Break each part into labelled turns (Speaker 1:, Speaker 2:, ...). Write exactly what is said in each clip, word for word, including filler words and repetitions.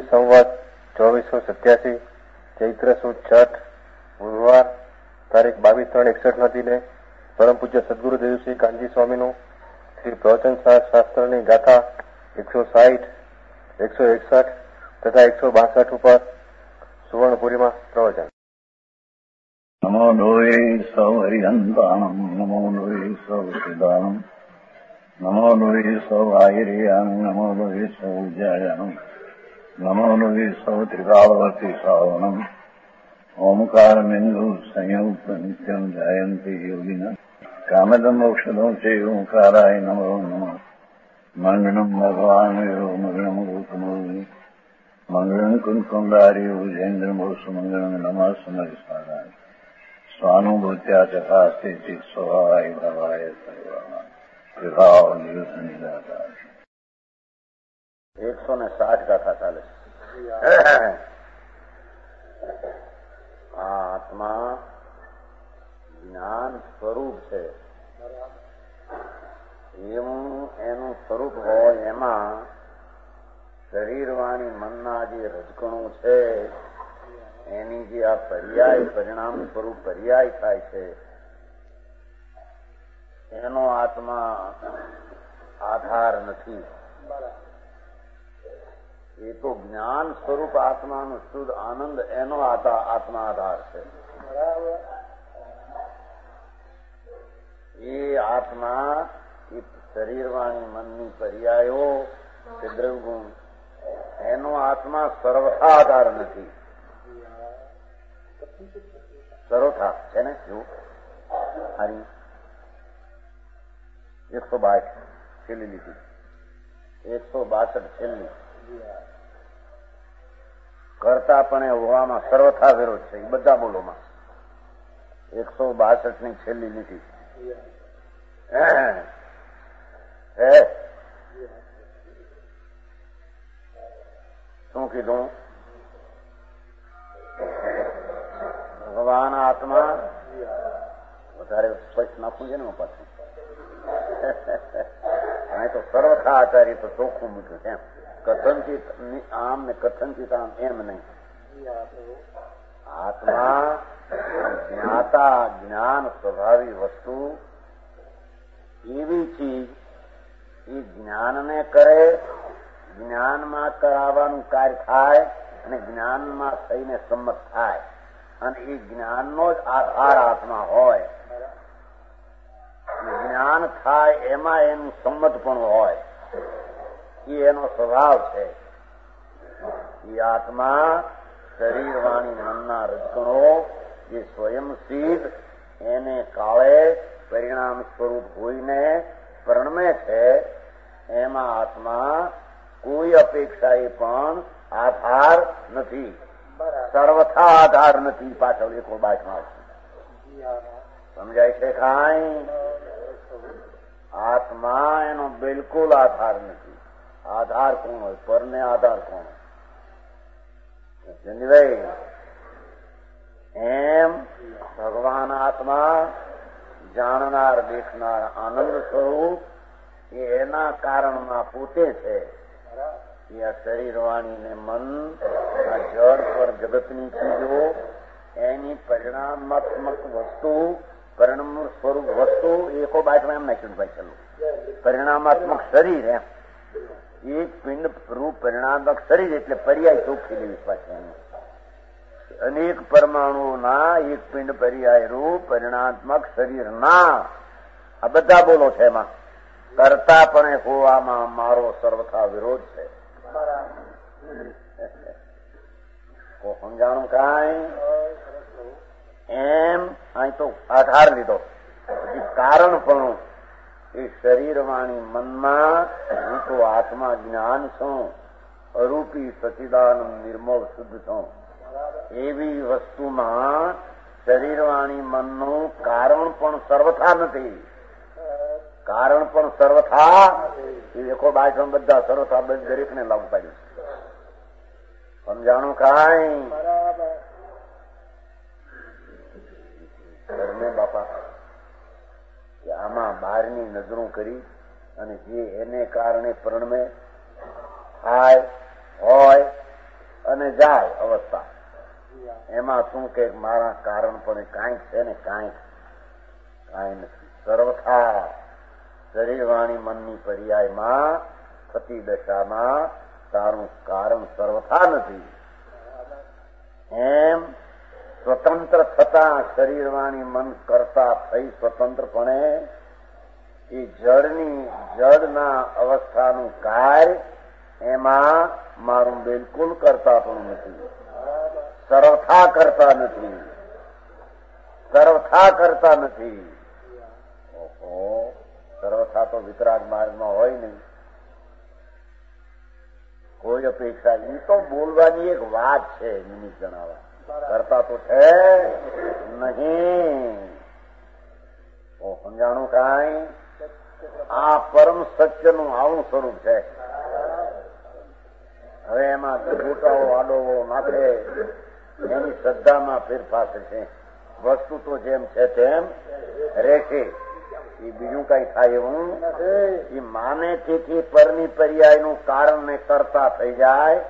Speaker 1: વિક્રમજી સંવત ચોવીસો સત્યાસી ચૈત્ર સુદ છઠ બુધવાર તારીખ બાવીસ ત્રણ એકસઠ ના દિને પરમ પૂજ્ય સદગુરુદેવ શ્રી કાનજી સ્વામીનું શ્રી પ્રવચન શાસ્ત્રની ગાથા એકસો સાઠ એકસો એકસઠ તથા એકસો બાસઠ ઉપર સુવર્ણપુરીમાં પ્રવચન.
Speaker 2: નમો લોહે સૌ હરિહંતાણમ નમો લોહે સૌ સિદ્ધાણમ નમો લોહે સૌ આયર્યાણમ નમો લોહે સૌ વિજયાણમ નમો લોહે સૌ ત્રિકાળવતી શ્રાવણમ ઓમકારમેન્દુ સંયુક્ત નિત્યમ જાયંતિ યોગિના કામદમ ઔષધો છે ઓંકારાય નમો નમઃ મંગળમ ભગવાન મંગળમ ગૌતમોની મંગળમ કુંકુંડારી ઉજેન્દ્રમો સુમંગળમ નમઃ સમરિસ્વાદાય સ્વાનુભૂત્યા ચકાસ્તે ચિત સ્વભાવાય ભવાય સર્વમાં વિભાવ નિયુત નિરાકાર.
Speaker 3: એકસો ને સાઠ ગાથા ચાલે આ આત્મા જ્ઞાન સ્વરૂપ છે. એવું એનું સ્વરૂપ હોય એમાં શરીર વાણી મનના જે રજકણું છે એની જે આ પર્યાય પરિણામ સ્વરૂપ પર્યાય થાય છે એનો આત્મા આધાર નથી. એ તો જ્ઞાન સ્વરૂપ આત્માનું શુદ્ધ આનંદ એનો આત્મા આધાર છે. એ આત્મા એ શરીરવાણી મનની પર્યાયો કે દ્રવગુણ એનો આત્મા સર્વથા આધાર નથી. સર્વથા છે ને જો હારી એકસો બાસઠ છેલ્લી લીધી એકસો બાસઠ છેલ્લી કરતા પણ એ હોવામાં સર્વથા વિરોધ છે. એ બધા બોલોમાં એકસો બાસઠ ની છેલ્લી લીધી હે શું કીધું? ભગવાન આત્મા વધારે સ્પષ્ટ નાખવું છે ને પાછું અહીં તો સર્વથા આચાર્ય તો ચોખ્ખું મૂક્યું એમ કથનચિત આમ ને કથનચિત આમ એમ નહીં. આત્મા જ્ઞાતા જ્ઞાન સ્વભાવી વસ્તુ એવી ચીજ એ જ્ઞાનને કરે જ્ઞાનમાં કરાવવાનું કાર્ય થાય અને જ્ઞાનમાં થઈને સંમત થાય અને એ જ્ઞાનનો જ આધાર આત્મા હોય. જ્ઞાન થાય એમાં એનું સંમત પણ હોય. એ એનો સ્વભાવ છે. એ આત્મા શરીર વાણી મનના રજકણો જે સ્વયં સિદ્ધ એને કાળે પરિણામ સ્વરૂપ હોઈને પરણમે છે એમાં આત્મા કોઈ અપેક્ષા એ પણ આધાર નથી. સર્વથા આધાર નથી. પાછળ એકો બાજમાં સમજાય છે કાંઈ? આત્મા એનો બિલકુલ આધાર નથી. આધાર કોણ હોય? પરને આધાર કોણ હોય? એમ ભગવાન આત્મા જાણનાર દેખનાર આનંદ સ્વરૂપ એ એના કારણમાં પોતે છે. એ આ શરીર વાણી ને મન આ જળ પર જગતની ચીજો એની પરિણામાત્મક વસ્તુ પરિણામ સ્વરૂપ વસ્તુ એકો બાટમાં એમ નાખ્યું ભાઈ ચાલુ પરિણામાત્મક શરીર એમ એક પિંડ રૂપ પરિણાત્મક શરીર એટલે પર્યાય ચોખ્ખી લેવી પાછી અનેક પરમાણુના એક પિંડ પર્યાય રૂપ પરિણાત્મક શરીર ના આ બધા બોલો છે. એમાં કરતા પણ હોવામાં મારો સર્વથા વિરોધ છે. સમજાણું કાંઈ? એમ અહીં તો આધાર લીધો પછી કારણ પણ એ શરીર વાણી મનમાં હું તો આત્મા જ્ઞાન છું અરૂપી સચિદાનંદ નિર્મળ શુદ્ધ છું એવી વસ્તુમાં શરીર વાણી મનનું કારણ પણ સર્વથા નથી. કારણ પણ સર્વથા એકો બાજુ બધા સર્વથા દરેક ને લાગુ પાડ્યું. સમજાણું કાંઈ? ઘરને બાપા કે આમાં બહારની નજરો કરી અને જે એને કારણે પરણમે થાય હોય અને જાય અવસ્થા. એમાં શું કે મારા કારણ પણ કાંઈક છે ને કાંઈક કાંઈ નથી. સર્વથા શરીર વાણી મનની પર્યાયમાં થતી દશામાં તારું કારણ સર્વથા નથી. એમ સ્વતંત્ર થતા શરીર વાણી મન કરતા થઈ સ્વતંત્રપણે એ જળની જળના અવસ્થાનું કાર્ય એમાં મારું બિલકુલ કરતા પણ નથી. સર્વથા કરતા નથી. સર્વથા કરતા નથી. ઓહો, સર્વથા તો વિતરાગ માર્ગમાં હોય નહીં. કોઈ અપેક્ષા એ તો બોલવાની એક વાત છે. નિમિત્ત જણાવવા કરતા તો છે નહીં. સમજાણું કાંઈ? આ પરમ સત્યનું આવું સ્વરૂપ છે. હવે એમાં ગોટાઓ આડોવો નાખે એની શ્રદ્ધામાં ફેરફાર થશે. વસ્તુ તો જેમ છે તેમ રહેશે. એ બીજું કઈ થાય એવું એ માને તેથી પરની પર્યાયનું કારણ ને કરતા થઈ જાય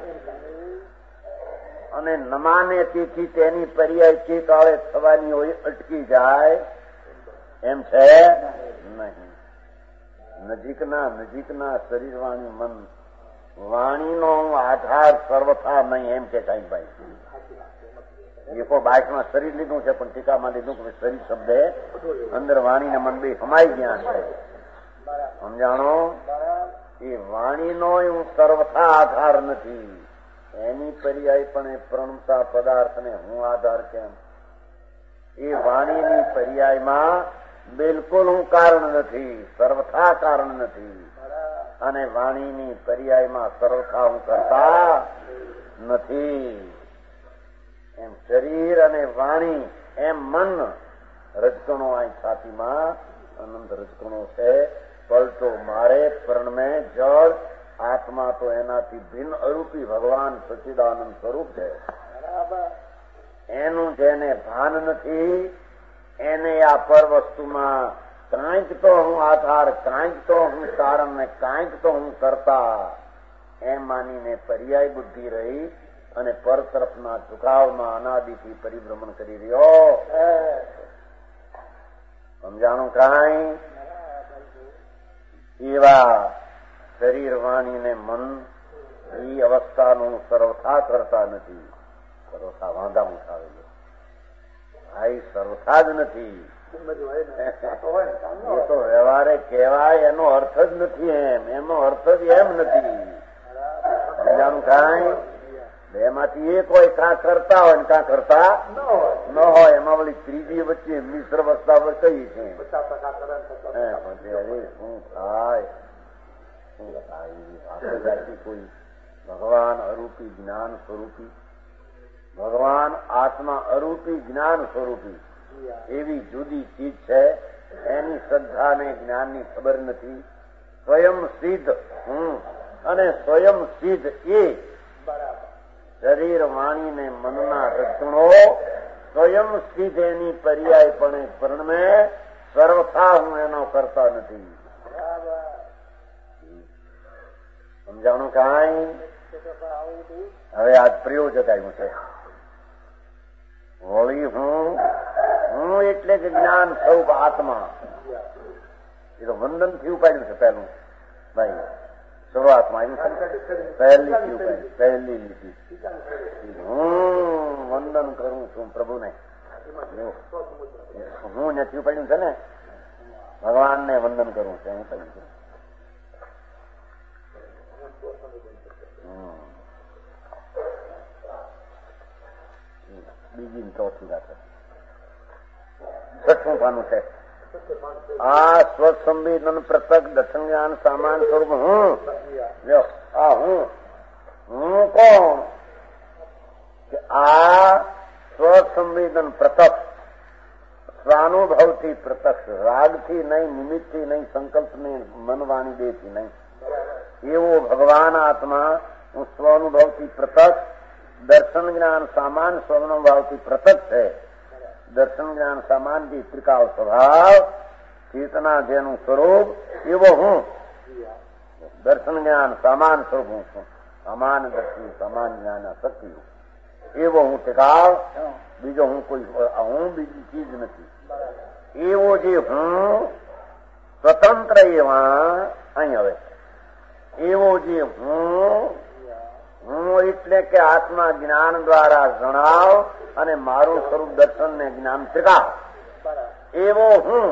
Speaker 3: અને ન માને તેથી તેની પર્યાય ચિત આવે થવાની હોય અટકી જાય એમ છે નહીં. નજીકના નજીકના શરીર વાણી મન વાણીનો આધાર સર્વથા નહીં એમ કે કઈ ભાઈ. એકો બાઇકમાં શરીર લીધું છે પણ ટીકામાં લીધું કે શરીર શબ્દ અંદર વાણી ને મન બે સમાઈ ગયા છે. સમજાણો? એ વાણીનો એવું સર્વથા આધાર નથી. એની પર્યાય પણ પ્રણતા પદાર્થને હું આધાર કેમ? એ વાણીની પર્યાયમાં બિલકુલ હું કારણ નથી. સર્વથા કારણ નથી. અને વાણીની પર્યાયમાં સર્વથા હું કરતા નથી. એમ શરીર અને વાણી એમ મન રજકણો અહીં છાતીમાં અનંત રજકણો છે. પલટો મારે પ્રણમે જળ આત્મા તો એનાથી ભિન્ન અરૂપી ભગવાન સચ્ચિદાનંદ સ્વરૂપ છે. એનું જેને ભાન નથી એને આ પર વસ્તુમાં કાંઈક તો હું આધાર, કાંઈક તો હું કારણ ને કાંઈક તો હું કરતા એમ માનીને પર્યાય બુદ્ધિ રહી અને પર તરફના ઝુકાવમાં અનાદિથી પરિભ્રમણ કરી રહ્યો. સમજાણું કાંઈ? એવા શરીર વાણી ને મન એ અવસ્થાનું સર્વથા કરતા નથી. સર્વથા વાંધા ઉઠાવેલો ભાઈ સર્વથા જ નથી. એ તો વ્યવહારે કહેવાય એનો અર્થ જ નથી. એમ એનો અર્થ જ એમ નથી. સમજાણું કાંઈ? એમાંથી એક હોય કાં કરતા હોય ને કાં કરતા ન હોય. એમાં વળી ત્રીજી વચ્ચે મિશ્ર અવસ્થા પર કઈ છે. શું થાય શું થાય કોઈ ભગવાન અરૂપી જ્ઞાન સ્વરૂપી, ભગવાન આત્મા અરૂપી જ્ઞાન સ્વરૂપી એવી જુદી ચીજ છે. એની શ્રદ્ધા ને જ્ઞાનની ખબર નથી. સ્વયં સિદ્ધ હું અને સ્વયં સિદ્ધ એ શરીર વાણી ને મનના રચણો સ્વયં સિદ્ધ એની પર્યાય પણ પરણમે સર્વથા હું એનો કરતા નથી. સમજાણું કાંઈ? હવે આજ પ્રયોજક આવ્યું છે. વળી હું હું એટલે જ જ્ઞાન સ્વરૂપ આત્મા. એ તો વંદન થી ઉપાડ્યું છે પહેલું ભાઈ શરૂઆતમાં આવ્યું છે. પહેલી થી ઉપાડ્યું પહેલી લીધી હું વંદન કરું છું પ્રભુને. હું નથી ઉપાડ્યું છે ને ભગવાનને વંદન કરવું છે. હું કહ્યું છું બીજી ચોથી વાત છઠ્ઠું પાનું છે. આ સ્વસંવેદન પ્રતક દર્શન સામાન સ્વરૂપ હું. આ હું હું કોણ? આ સ્વસંવેદન પ્રતક સ્વાનુભવથી પ્રત્યક્ષ, રાગથી નહીં, નિમિત્તથી નહીં, સંકલ્પ નહીં, મનવાણી દેથી નહીં એવો ભગવાન આત્મા હું સ્વાનુભવથી પ્રત્યક્ષ. દર્શન જ્ઞાન સામાન સ્વભાવથી પ્રત્યક્ષ છે. દર્શન જ્ઞાન સામાનથી ત્રિકાળ સ્વભાવ ચેતના જેનું સ્વરૂપ એવો હું. દર્શન જ્ઞાન સામાન સ્વરૂપ હું છું. સમાન દ્રષ્ટિ સમાન જ્ઞાન શક્તિઓ એવો હું ટેકાવ, બીજો હું કોઈ હું બીજી ચીજ નથી. એવો જે હું સ્વતંત્ર એવા અહીં હવે એવો જે હું હું એટલે કે આત્મા જ્ઞાન દ્વારા જણાવ અને મારું સ્વરૂપ દર્શન ને જ્ઞાન ટીકાવ એવો હું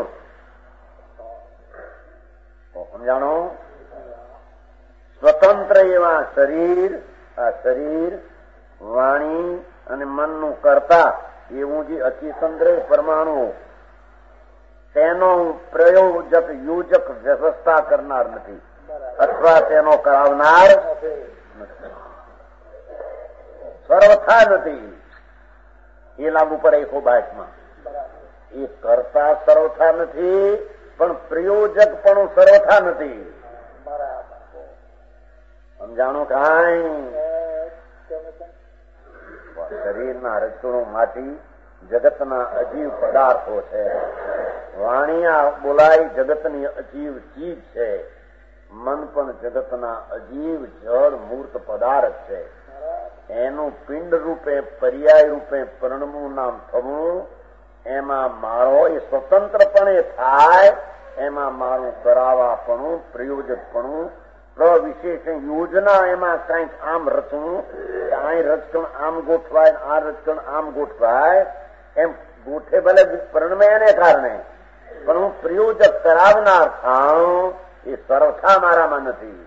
Speaker 3: સમજાણો. સ્વતંત્ર એવા શરીર, આ શરીર વાણી અને મનનું કરતા એવું જે અચેતન પરમાણુ તેનો પ્રયોજક યોજક વ્યવસ્થા કરનાર નથી અથવા તેનો કરાવનાર સર્વથા નથી. એ લાગુ પડે એકો બાઇકમાં. એ કરતા સર્વથા નથી પણ પ્રયોજક પણ સર્વથા નથી. સમજાણું કાંઈ? શરીરના રચકણો માંથી જગતના અજીવ પદાર્થો છે. વાણિયા બોલાય જગતની અજીવ ચીજ છે. મન પણ જગતના અજીવ જળ મૂર્ત પદાર્થ છે. એનું પિંડ રૂપે પર્યાય રૂપે પરણવું નામ થવું, એમાં મારો એ સ્વતંત્રપણે થાય, એમાં મારું કરાવાપણું પ્રયોજકપણું વિશેષ યોજના એમાં કઈક આમ રચવું, અહીં રચકણ આમ ગોઠવાય, આ રચકણ આમ ગોઠવાય, એમ ગોઠે ભલે પરણમે એને કારણે પણ હું પ્રયોજક કરાવનાર થાઉં એ સર્વથા મારામાં નથી.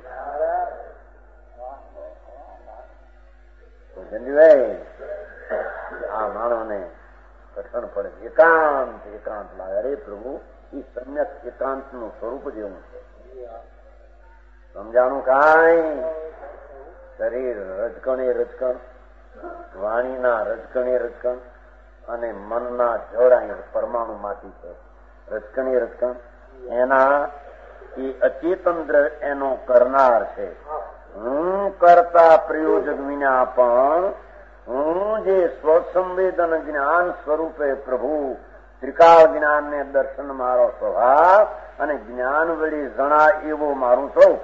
Speaker 3: આ માણસને કઠણ પડે. એકાંત એકાંત લાગે. અરે પ્રભુ એ સમ્યક એકાંત નું સ્વરૂપ જેવું છે. સમજાણું કાંઈ? શરીર રજકણે રજકણ, વાણીના રજકણે રજકણ અને મનના જોડાય પરમાણુ માંથી છે. રજકણે રજકણ એના એ અચેતન એનો કરનાર છે. હું કરતા પ્રયોજક વિના પણ હું જે સ્વસંવેદન જ્ઞાન સ્વરૂપે પ્રભુ ત્રિકાળ જ્ઞાન ને દર્શન મારો સ્વભાવ અને જ્ઞાન વળી જણા એવું મારું સ્વરૂપ.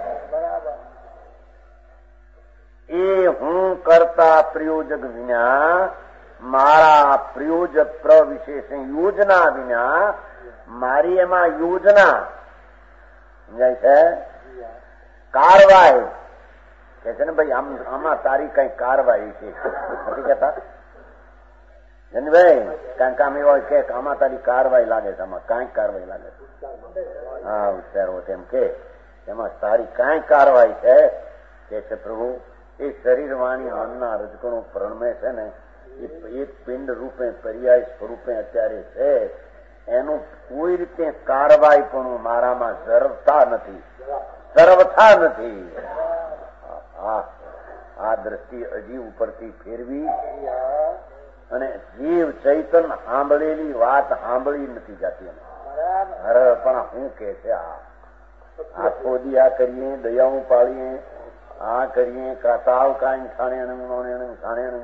Speaker 3: એ હું કરતા પ્રયોજક વિના, મારા પ્રયોજક પ્રવિશેષ યોજના વિના, મારી એમાં યોજના સમજાય છે. કારવાઈ કે છે ને ભાઈ, આમ આમાં તારી કઈ કારવાઈ છે નથી કેતા જનભાઈ? કારણ કે આમ એવા કે આમાં તારી કારવાઈ લાગે છે, આમાં કઈ કારવાઈ લાગે છે. હા વિચારો તેમ કે એમાં તારી કઈ કારવાઈ છે કે છે પ્રભુ એ શરીર વાણી મનના રજકણો પ્રણમે છે ને એ પિંડ રૂપે પર્યાય સ્વરૂપે અત્યારે છે. એનું કોઈ રીતે કારવાઈ પણ મારામાં સર્વથા નથી, સર્વથા નથી. આ દ્રષ્ટિ અજીવ ઉપરથી ફેરવી અને જીવ ચૈતન સાંભળેલી વાત સાંભળી નથી જતી. અરે પણ શું કે છે આ આખો દી આ કરીએ, દયાઓ પાડીએ, આ કરીએ, કાતાવ કાંઈ ખાણે ખાણે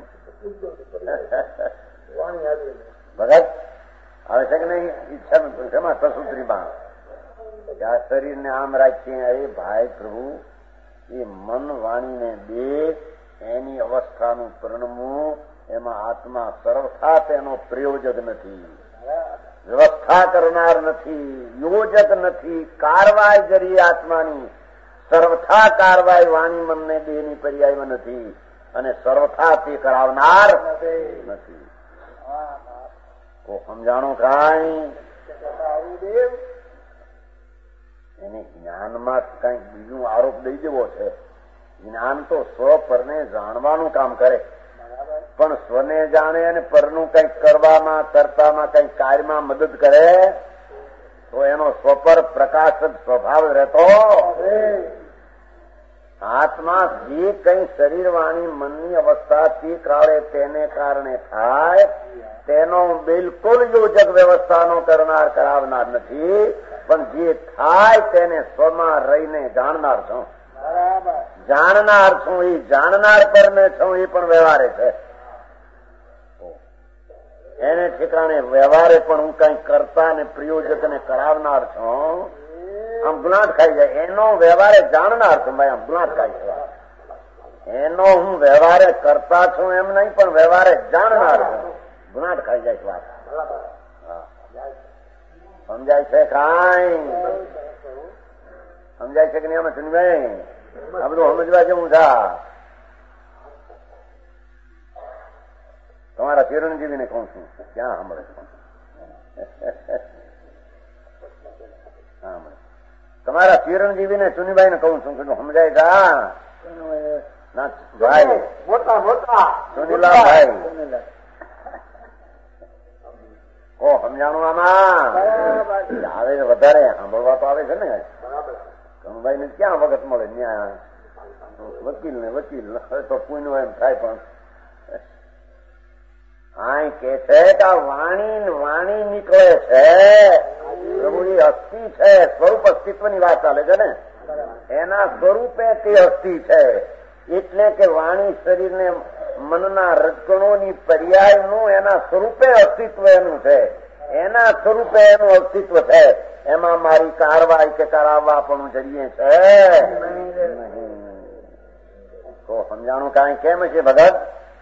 Speaker 3: ભગત આવે છે કે નહીં? ઈચ્છા શેમાં સસુત્રીમાં આ શરીર ને આમ રાખીએ. અરે ભાઈ પ્રભુ એ મન વાણીને બે એની અવસ્થાનું પરણવું, એમાં આત્મા સર્વથા તેનો પ્રયોજક નથી, વ્યવસ્થા કરનાર નથી, યોજક નથી, કારવાઈ કરી આત્માની સર્વથા કારવાઈ વાણી મનને દેહની પર્યાયમાં નથી અને સર્વથા તે કરાવનાર નથી. સમજાણો કાંઈ? એને જ્ઞાનમાં કઈક બીજું આરોપ દઈ દેવો છે. જ્ઞાન તો સ્વ પરને જાણવાનું કામ કરે, પણ સ્વને જાણે અને પરનું કઈક કરવામાં કરતામાં કઈક કાર્યમાં મદદ કરે તો એનો સ્વપર પ્રકાશક સ્વભાવ રહેતો. આત્મા જે કઈ શરીર વાણી મનની અવસ્થા તે કાળે તેને કારણે થાય તેનો બિલકુલ યોજક વ્યવસ્થાનો કરનાર કરાવનાર નથી, પણ જે થાય તેને સ્વમાં રહીને જાણનાર છું. જાણનાર છું એ જાણનાર પર ને છું એ પણ વ્યવહારે છે. એને ઠેકાણે વ્યવહારે પણ હું કઈ કરતા ને પ્રયોજક ને કરાવનાર છું. આમ ગુલાટ ખાઈ જાય એનો વ્યવહારે જાણનાર છું ભાઈ. આમ ગુલાટ ખાઈ છે એનો હું વ્યવહારે કરતા છું એમ નહીં, પણ વ્યવહારે જાણનાર છું. ગુનાટ ખાઈ જાય છે વાત. સમજાય છે કાંઈ? સમજાય છે કે નહીં? અમે સુનભાઈ આ બધું સમજવા જેવું છે. તમારા ચિરંજીવીને કહું છું, ક્યાં સાંભળે છે? તમારા ચિરંજીવીને ચુનીભાઈ ને કહું છું કે સમજાય જા ના ભાઈ મોટા મોટા સુનીલા ભાઈ ઓ સમજાણું આમાં આવે વધારે સાંભળવા તો આવે છે ને. કનુભાઈ ને ક્યાં વખત મળે? ત્યાં વકીલ ને વકીલ તો પૂનું એમ થાય. પણ આ કે છે કે વાણી વાણી નીકળે છે, પ્રભુની અસ્થિ છે, સ્વરૂપ અસ્તિત્વની વાત ચાલે છે ને. એના સ્વરૂપે તે અસ્થિ છે. એટલે કે વાણી શરીરને મનના રજકણોની પર્યાયનું એના સ્વરૂપે અસ્તિત્વ એનું છે. એના સ્વરૂપે એનું અસ્તિત્વ છે. એમાં મારી કારવાઈ કે કરાવવા પણ જરીએ છે. તો સમજાણું કાંઈ કેમ છે ભગત?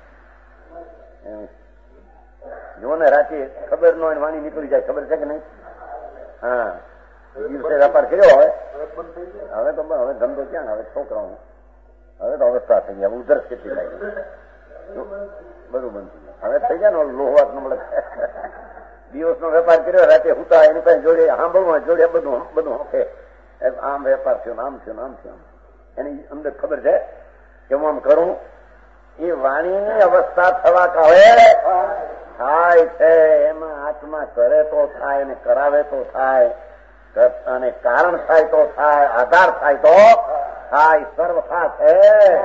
Speaker 3: જો ને રાતે ખબર ન હોય વાણી નીકળી જાય, ખબર છે કે નહીં? હા, દિવસે વેપાર કર્યો હોય હવે તો હવે ધંધો ક્યાં? હવે છોકરાઓ હવે તો અવસ્થા થઈ ગયા, ઉધર ખેતી લાગી, બધું બંધ થઈ ગયું. હવે થઈ જાય ને લોહવાત ન મળે. દિવસનો વેપાર કર્યો, રાતે હુતા એની પાસે જોડે સાંભળવા જોડે બધું બધું હોકે આમ વેપાર થયો, આમ થયો, આમ થયો. એની અંદર ખબર છે કે હું આમ કરું. એ વાણીની અવસ્થા થવા કહે થાય છે. એમાં આત્મા કરે તો થાય ને કરાવે તો થાય, અને કારણ થાય તો થાય, આધાર થાય તો થાય, સર્વથા છે.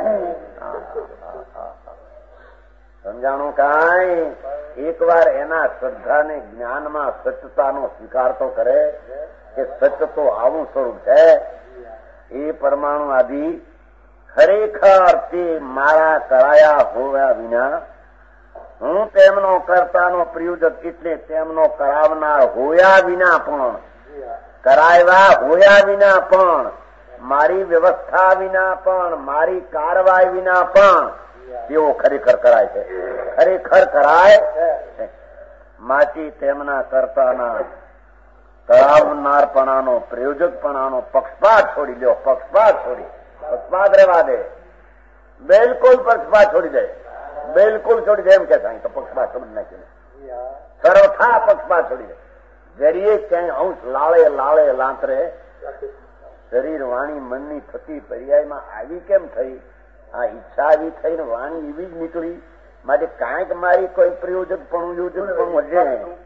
Speaker 3: સમજાણું કાંઈ? એક વાર એના શ્રદ્ધાને જ્ઞાનમાં સત્યતાનો સ્વીકાર તો કરે કે સત્ય તો આવું સ્વરૂપ છે. એ પરમાણુ આદિ ખરેખર તે મારા કરાયા હોવા વિના, હું તેમનો કર્તાનો પ્રયોજક એટલે તેમનો કરાવનાર હોયા વિના પણ, કરાવ્યા હોયા વિના પણ, મારી વ્યવસ્થા વિના પણ, મારી કારવાઈ વિના પણ તેઓ ખરેખર કરાય છે. ખરેખર કરાય છે. માથી તેમના કર્તાના કરાવનારપણાનો, પ્રયોજકપણાનો પક્ષપાત છોડી દો. પક્ષપાત છોડી પક્ષપાત રહેવા દે. બિલકુલ પક્ષપાત છોડી દે. બિલકુલ છોડી દે. એમ કે સાંઈ તો પક્ષપાત સમજ નાખીને સર્વથા પક્ષપાત છોડી દે. જરીએ ક્યાંય અંશ લાળે લાળે લાંતરે શરીર વાણી મનની થતી પર્યાયમાં આવી કેમ થઈ? આ ઈચ્છા આવી થઈને વાણી એવી જ નીકળી. માટે કાંઈક મારી કોઈ પ્રયોજક પણ યોજક પણ વધે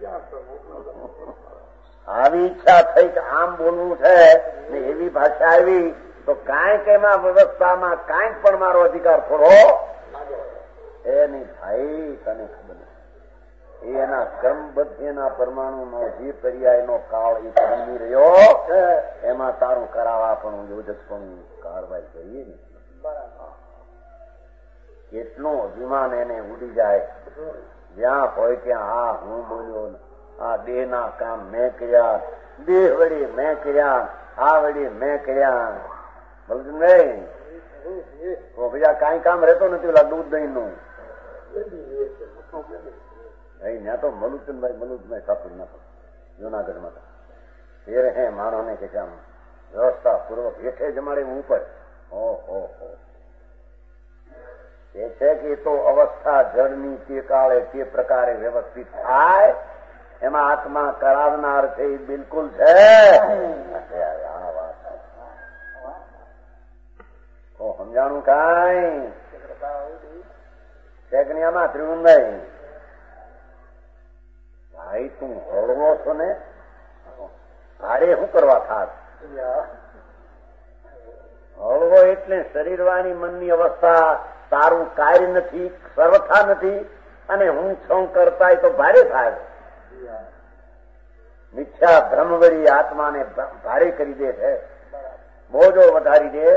Speaker 3: આવી ઈચ્છા થઈ કે આમ બોલવું છે ને એવી ભાષા આવી તો કાંઈક એમાં વ્યવસ્થામાં કાંઈક પણ મારો અધિકાર થોડો એ નહીં ભાઈ. તને ખબર નહીં એના ક્રમબદ્ધ એના પરમાણુનો જે પર્યાયનો કાળ એ પામી રહ્યો એમાં તારું કરાવવા પણ યોજક પણ કારવાઈ કરીએ ને કેટલું અભિમાન એને ઉડી જાય. જ્યાં હોય ત્યાં હા હું બોલ્યો, આ દેહ ના કામ મેં કર્યા, દેહ વળી મેં કર્યા, આ વળી મેં કર્યા. બોલતું નહીં તો બીજા કઈ કામ રહેતો નથી. ઓલા દૂધ દહીં નું ત્યાં તો મલુચંદભાઈ મલુચભાઈ સાપડ ના જુનાગઢમાં ફેર હે માણો ને કે આમ વ્યવસ્થા પૂર્વક હેઠે જમાડે ઉપર. ઓહો એ છે કે તો અવસ્થા જળની તે કાળે તે પ્રકારે વ્યવસ્થિત થાય એમાં આત્મા કરાવનાર છે એ બિલકુલ છે. આ વાત તો સમજાણું કાંઈ શેકનિયામાં ત્રિવંદાઈ ભાઈ તું હળવો છો ને ભારે શું કરવા ખાસ? હળવો એટલે શરીરવાણી મનની અવસ્થા તારું કાર્ય નથી, સર્વથા નથી, અને હું છું કરતા તો ભારે થાય. મિથ્યા ભ્રમ વળી આત્માને ભારે કરી દે છે, બોજો વધારી દે.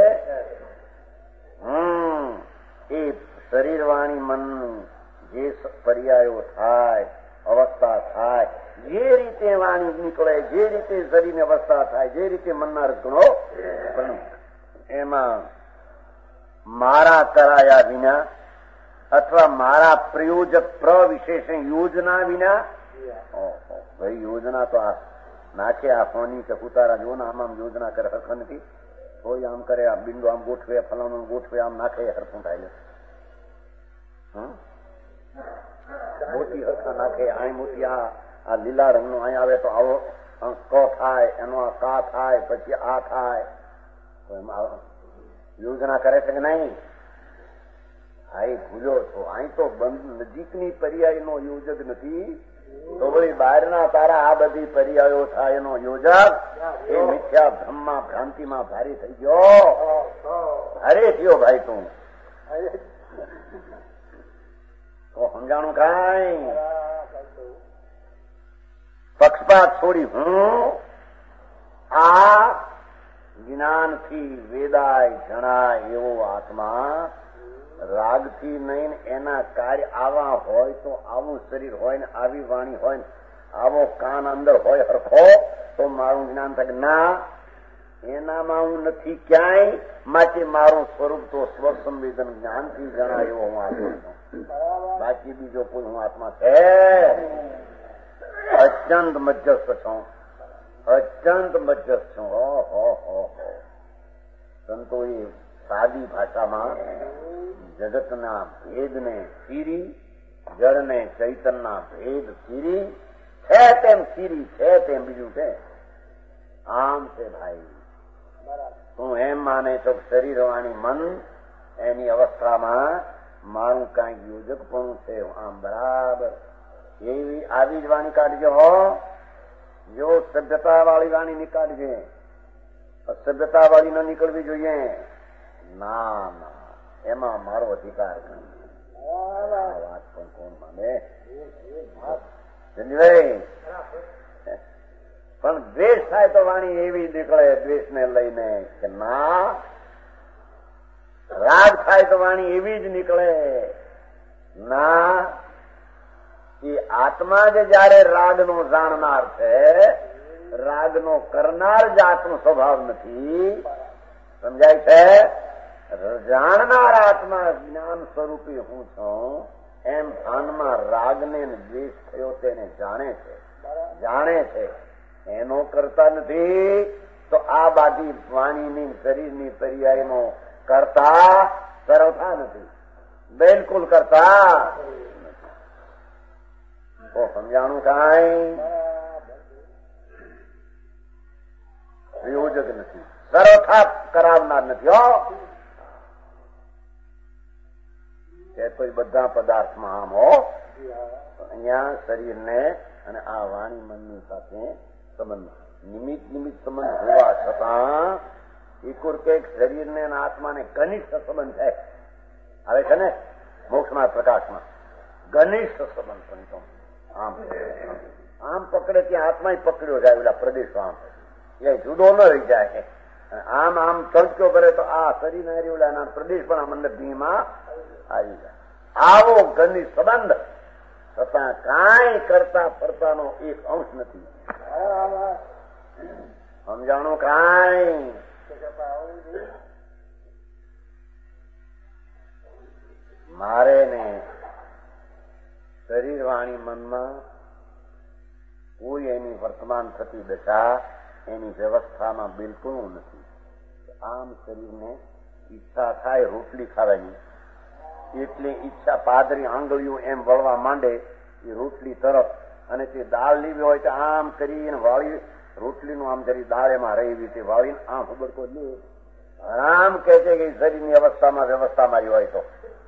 Speaker 3: હમ એ શરીરવાણી મન જે પર્યાયો થાય, અવસ્થા થાય, જે રીતે વાણી નીકળે, જે રીતે શરીરની અવસ્થા થાય, જે રીતે મનના રચણો પણ એમાં મારા કરાયા વિના અથવા મારા પ્રયોજક પ્રવિશેષણ યોજના વિના, ભાઈ યોજના તો આ નાખે આ ફોની કે ઉતારા જો ને આમ આમ યોજના કરે હરખ નથી, થોડી આમ કરે, આ બિંદુ આમ ગોઠવે, ફલાણું ગોઠવે, આમ નાખે હરખું થાય. મોતી હરખા નાખે, અહીં મોતી આ આ લીલા રંગનું અહીં આવે તો આવો ક થાય, એનો આ કા થાય, પછી આ થાય. યોજના કરે છે કે નહીં? અહીં ભૂલ્યો છો. અહીં તો બંધ નજીકની પર્યાય નો યોજક નથી, તો વળી બહારના તારા આ બધી પર્યાયો થાય એનો યોજક એ મિથ્યા ભ્રમમાં ભ્રાંતિમાં ભારી થઈ ગયો. અરે થયો ભાઈ તું તો સમજાણું કઈ? પક્ષપાત છોડી હું આ જ્ઞાનથી વેદાય જણાય એવો આત્મા, રાગથી નહીં એના કાર્ય આવા હોય તો આવું શરીર હોય ને આવી વાણી હોય ને આવો કાન અંદર હોય હરખો તો મારું જ્ઞાન થાય. ના, એનામાં હું નથી ક્યાંય, માટે મારું સ્વરૂપ તો સ્વસંવેદન જ્ઞાનથી જણાય એવો હું આત્મા છું. બાકી બીજો કોઈ હું આત્મા છે અત્યંત મધ્યસ્થ છું, અત્યંત મધ્યસ્થ છું. હો હો સંતોએ સાદી ભાષામાં જગતના ભેદને ચીરી, જળને ચૈતનના ભેદ ચીરી, છે તેમ ચીરી, છે તેમ બીજું છે. આમ છે ભાઈ. તું એમ માને છો શરીર વાણી મન એની અવસ્થામાં મારું કઈક યોજક પણ છે. આમ બરાબર એવી આવી જ વાણી કાઢજો હો. જો સભ્યતા વાળી વાણી નીકાળજે, અસભ્યતા વાળી ન નીકળવી જોઈએ. ના ના, એમાં મારો અધિકાર નથી. વાત પણ કોણ માને? સંજયભાઈ, પણ દ્વેષ થાય તો વાણી એવી નીકળે દ્વેષ ને લઈને કે ના, રાગ થાય તો વાણી એવી જ નીકળે. ના, એ આત્મા જ જયારે રાગનો જાણનાર છે, રાગનો કરનાર જ આત્મ સ્વભાવ નથી. સમજાય છે? જાણનાર આત્મા જ્ઞાન સ્વરૂપી હું છું એમ ભાનમાં રાગને દ્વેષ થયો તેને જાણે છે, જાણે છે, એનો કરતા નથી. તો આ બાકી વાણીની શરીરની પર્યાયનો કરતા સરળતા નથી, બિલકુલ કરતા. તો સમજાણું કઈ? પ્રયોજક નથી, સરળતા કરાવનાર નથી. હો કે કોઈ બધા પદાર્થમાં આમ હો, અહીંયા શરીરને અને આ વાણી મનની સાથે સંબંધ, નિમિત્ત નિમિત્ત સંબંધ હોવા છતાં એકોર કઈક શરીરને અને આત્માને ઘનિષ્ઠ સંબંધ છે. આવે છે ને મોક્ષમાં પ્રકાશમાં ઘનિષ્ઠ સંબંધ સંતો આમ આમ પકડે ત્યાં આત્મા પકડ્યો જાય, ઓલા પ્રદેશો આમ એ જુદો ન રહી જાય. આમ આમ ચલક્યો કરે તો આ શરીર ને ઓલા પ્રદેશ પણ આમ અંદર ભીમાં આવી જાય. આવો ઘનિષ્ઠ સંબંધ છતાં કાંઈ કરતા ફરતાનો એક અંશ નથી. સમજાણો કાંઈ? મારે ને શરીર વાણી મનમાં કોઈ એની વર્તમાન થતી દશા એની વ્યવસ્થામાં બિલકુલ નથી. આમ શરીરને ઈચ્છા થાય રોટલી ખાવાની, એટલી ઈચ્છા પાદરી આંગળીઓ એમ વળવા માંડે એ રોટલી તરફ, અને તે દાળ લેવી હોય તો આમ કરીને વાળી રોટલીનું આમ જરી દાળ એમાં રહી એવી રીતે વાળીને આમ ખબરકો લે. આમ કે છે કે શરીરની અવસ્થામાં વ્યવસ્થા મારી હોય તો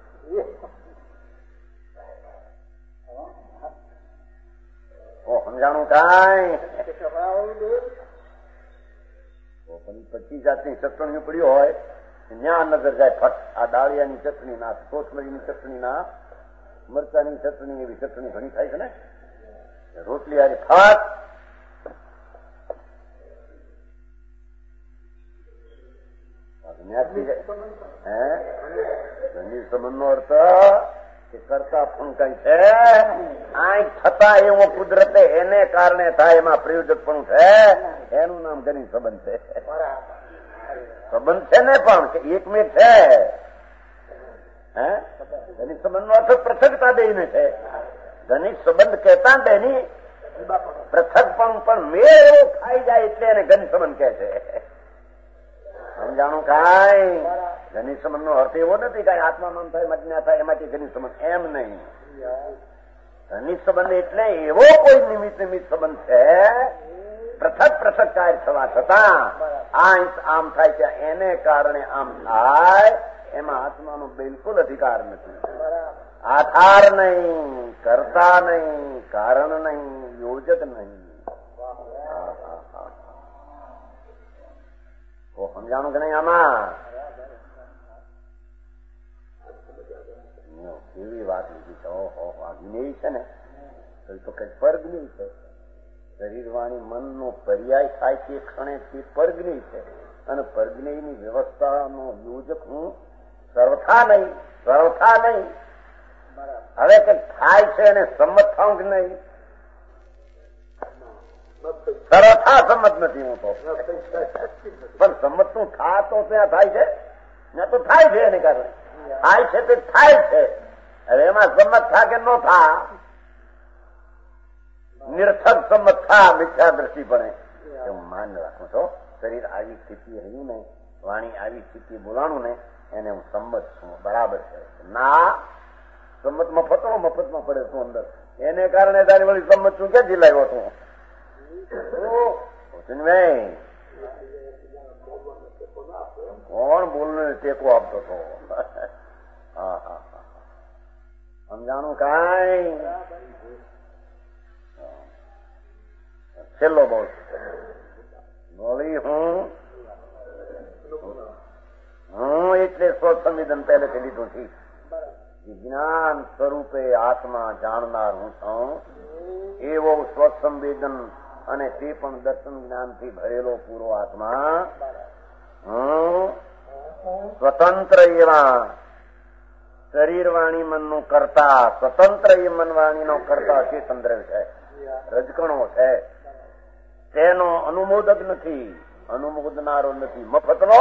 Speaker 3: સમજાણું કાંઈ? પચીસ જાતની ચટણી પડ્યો હોય ત્યાં નજર જાય ફટ. આ દાળિયાની ચટણી ના, કોથમરીની ચટણી ના, મરચાની ચટણી, એવી ચટણી ઘણી થાય છે ને. રોટલી હારી ફટ સંબંધ નો અર્થ કે કરતા ફંકાય છે. આંખ થતા એવો કુદરતે એને કારણે થાય, એમાં પ્રયોજક પણ છે, એનું નામ ઘણી સંબંધ છે. સંબંધ છે ને પણ કે એકમેક છે. ઘનિષ્ઠ સંબંધનો અર્થ પૃથકતા બેને છે. ઘનિષ્ઠ સંબંધ કહેતા બેની પૃથક પણ પણ મેળ એવો ખાઈ જાય એટલે એને ઘનિષ્ઠ સંબંધ કહે છે. સમજાણું કાંઈ? ઘનિષ્ઠ સંબંધ નો અર્થ એવો નથી કઈ આત્મામાં થાય મજ્ઞા થાય એમાંથી ઘનિષ્ઠ સંબંધ, એમ નહીં. ઘનિષ્ઠ સંબંધ એટલે એવો કોઈ નિમિત્ત નિમિત્ત સંબંધ છે પૃથક પૃથક કાર્ય થવા છતાં આ આમ થાય છે એને કારણે આમ થાય, એમાં આત્માનો બિલકુલ અધિકાર નથી. આધાર નહીં, કરતા નહીં, કારણ નહીં, યોજક નહીં. તો સમજાણું કે નહીં? આમાં કેવી વાત લીધી છે. ઓહો, આ જ્ઞેય છે ને તો કઈ પરજ્ઞેય છે. શરીર વાણી મનનો પર્યાય થાય તે ક્ષણે તે પરજ્ઞેય છે અને પરજ્ઞેયની વ્યવસ્થાનો યોજક હું સર્વથા નહીં, સર્વથા નહીં. હવે કઈક થાય છે એને સંમત થાઉં કે નહીં? સર્વથા સંમત નથી હું તો. પણ સંમત નું થા તો ત્યાં થાય છે ને, તો થાય છે એને કારણે થાય છે તે થાય છે. હવે એમાં સંમત થા કે ન થા, નિરર્થક સંમત થા મિથ્યા દ્રષ્ટિ પડે એવું માન રાખું છો. શરીર આવી સ્થિતિ રહ્યું ને, વાણી આવી સ્થિતિ બોલાણું ને, એને હું સંમત છું, બરાબર છે. ના, સંમત મફતનો મફતમાં પડે છું અંદર, એને કારણે તારી વળી સંમત છું ક્યાં લાવ્યો છું? કોણ બોલને ટેકો આપતો હતો? હા હા હા, સમજાણું કાંઈ? છેલ્લો બોલ બોલી હું હું એટલે સ્વસંવેદન પહેલેથી લીધું છે. વિજ્ઞાન સ્વરૂપે આત્મા જાણનાર હું છું એવો સ્વસંવેદન અને તે પણ દર્શન જ્ઞાનથી ભરેલો પૂરો આત્મા હું સ્વતંત્ર એવા શરીર વાણી મનનું કરતા, સ્વતંત્ર એ મન વાણીનો કરતા ચેતન દ્રવ્ય છે, રજકણો છે. તેનો અનુમોદક નથી, અનુમોદનારો નથી, મફતનો.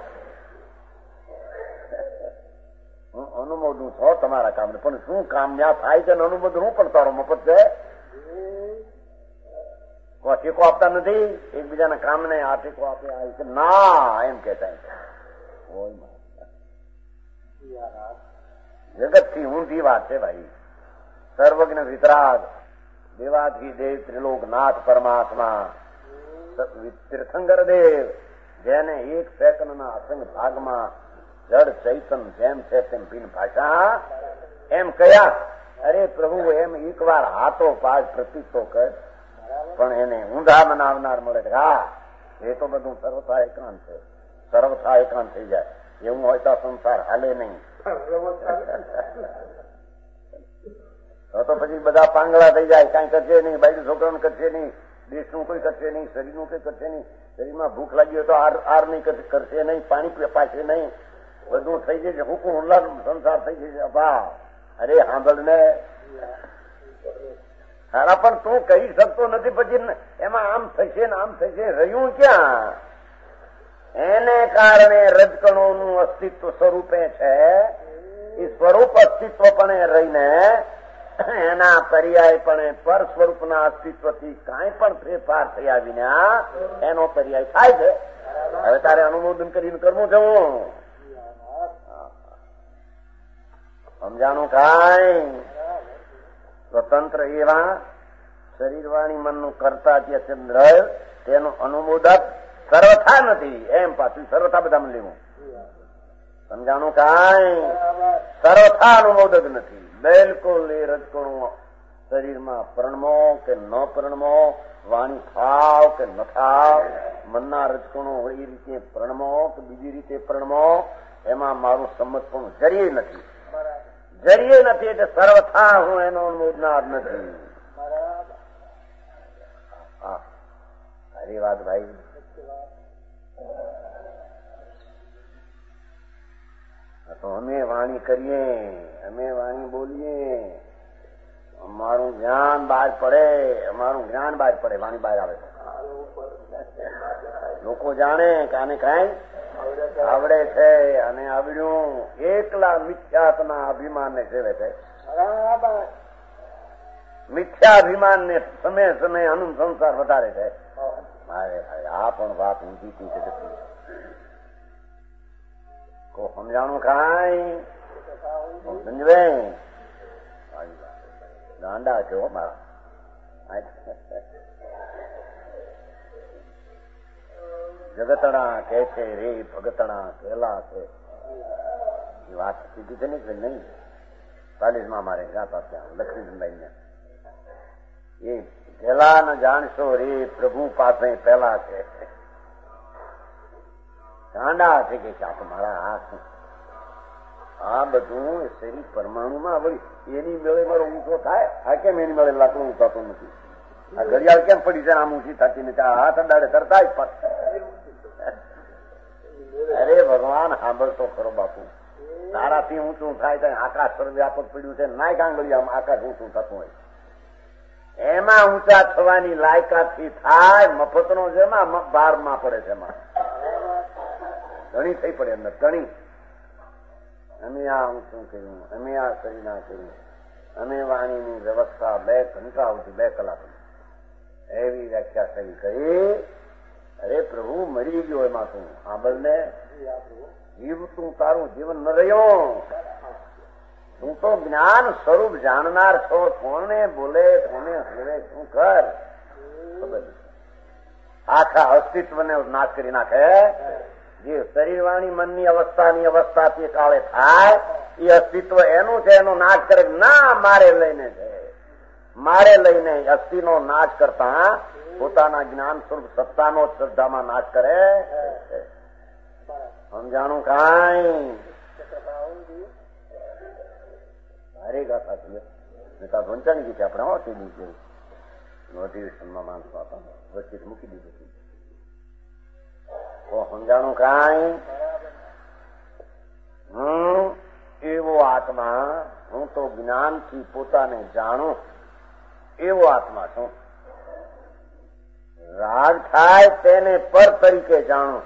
Speaker 3: હું અનુમોદું છો તમારા કામને, પણ શું કામ ત્યાં થાય છે અનુમોદન હું પણ તારો મફત છે. કોઈ ટેકો આપતા નથી એકબીજાના કામને, આ ટેકો આપે આ ના એમ કેતા જગત થી ઊંધી વાત છે ભાઈ. સર્વજ્ઞ વિતરાગ દેવાથી દેવ ત્રિલોક નાથ પરમાત્મા તીર્થંકર દેવ, જેને એક સેકન્ડના અસંગ ભાગમાં જડ ચૈતન જેમ છે તેમ ભીન ભાષા એમ કયા. અરે પ્રભુ એમ એક વાર હાથો પાડ પ્રતિતો કર, પણ એને ઊંધા મનાવનાર મળે. હા, એ તો બધું સર્વથા એકાંત છે, સર્વથા એકાંત થઈ જાય. એવું હોય તો સંસાર હાલે નહીં. તો પછી બધા પાંગળા થઈ જાય, કઈ કરશે નહીં, બાયુ છોકરાનું કરશે નહીં, દેશનું કોઈ કરશે નહીં, શરીરનું કોઈ કરશે નહીં. શરીરમાં ભૂખ લાગી હોય તો આર આર નહીં કરશે નહીં, પાણી પાશે નહીં, બધું થઈ જશે, હુકુમ હુલ્લા સંસાર થઈ જશે. અભા અરે સાંભળ ને સારા, પણ તું કહી શકતો નથી. પછી એમાં આમ થશે ને આમ થશે, રહ્યું ક્યાં? એને કારણે રજકણોનું અસ્તિત્વ સ્વરૂપે છે. એ સ્વરૂપ અસ્તિત્વ પણ રહીને એના પર્યાયપણે પર સ્વરૂપના અસ્તિત્વથી કાંઈ પણ ફેરફાર થયા વિના એનો પર્યાય થાય છે. હવે તારે અનુમોદન કરીને કરવું છે. હું સમજાણું કાંઈ? સ્વતંત્ર એવા શરીર વાણી મનનું કરતા જે ચંદ્ર તેનું અનુમોદક સર્વથા નથી. એમ પાછું સર્વથા બધા લેવું. સમજાણું કાંઈ? સર્વથા અનુમોદક નથી બિલકુલ. એ રજકણું શરીરમાં પ્રણમો કે ન પ્રણમો, વાણી થાવ કે ન થાવ, મનના રજકણો એ રીતે પ્રણમો કે બીજી રીતે પ્રણમો, એમાં મારું સંમત પણ જરીએ નથી, જરીએ નથી. એટલે સર્વથા હું એનો અનુમોદનાર નથી. હા, સારી વાત ભાઈ. તો અમે વાણી કરીએ, અમે વાણી બોલીએ, અમારું જ્ઞાન બહાર પડે, અમારું જ્ઞાન બહાર પડે, વાણી બહાર આવે. લોકો જાણે કે આને કાંઈ આવડે છે અને આવડ્યું એકલા મિથ્યાત્મના અભિમાન ને સેવે છે. મિથ્યાભિમાન ને સમય સમય અનુ સંસાર વધારે છે. મારે આ પણ વાત ઊંચી છે. કો સમજાણું કાંઈ સમજવે ગાંડા છો મારા. જગતણા કે છે રે ભગતણા કેલા છે. એ વાત કીધી છે ને કે નહીં? ચાલીસમાં મારે ગાતા ત્યાં લક્ષ્મીભાઈ ને એ પેલા ન જાણશો રે પ્રભુ પાસે પેલા છે. ગાંડા છે કે મારા આ શું આ બધું શરીર પરમાણુમાં વળી એની મેળે મારો ઊંચો થાય. આ કેમ એની મેળે લાકડું ઉતારતું નથી? આ ઘડિયાળ કેમ પડી છે આમ ઊંચી થતી નથી? આ હાથ અડાડે કરતા જ પાછ. અરે ભગવાન સાંભળતો ખરો બાપુ. તારાથી ઊંચું થાય તો આકાશ સર્વવ્યાપક પડ્યું છે. નાય કાંગળિયામાં આકાશ ઊંચું થતું હોય એમાં ઊંચા થવાની લાયકાતથી થાય. મફતનો જેમાં બારમાં પડે છે એમાં ઘણી થઈ પડે અંદર ઘણી. અમે આ ઊંચું કર્યું, અમે આ કરી ના કર્યું, અમે વાણીની વ્યવસ્થા બે ઘંટા સુધી બે કલાક એવી વ્યાખ્યા થઈ કરી. અરે પ્રભુ મરી ગયો એમાં તું સાંભળને. જીવ તું તારું જીવન ન રહ્યો. તું તો જ્ઞાન સ્વરૂપ જાણનાર છો. કોને બોલે કોને હલવે શું કર ખબર આખા અસ્તિત્વને નાશ કરી નાખે. જે શરીર વાણી મનની અવસ્થાની અવસ્થાથી કાળે થાય એ અસ્તિત્વ એનું છે. એનો નાશ કરે ના મારે લઈને છે. મારે લઈને અસ્થિનો નાશ કરતા પોતાના જ્ઞાન સ્વરૂપ સત્તાનો શ્રદ્ધામાં નાશ કરે. સમજાણું કાંઈ? અરે ગાથા છીએ વંચાણી ગઈ છે આપણે હો ટીવી જેવું મોટિવેશનમાં માણસો હતા વચ્ચે મૂકી દીધું. તો સમજાણું કાંઈ? હું એવો આત્મા, હું તો જ્ઞાનથી પોતાને જાણું એવો આત્મા છું. રાગ થાય તેને પર તરીકે જાણું,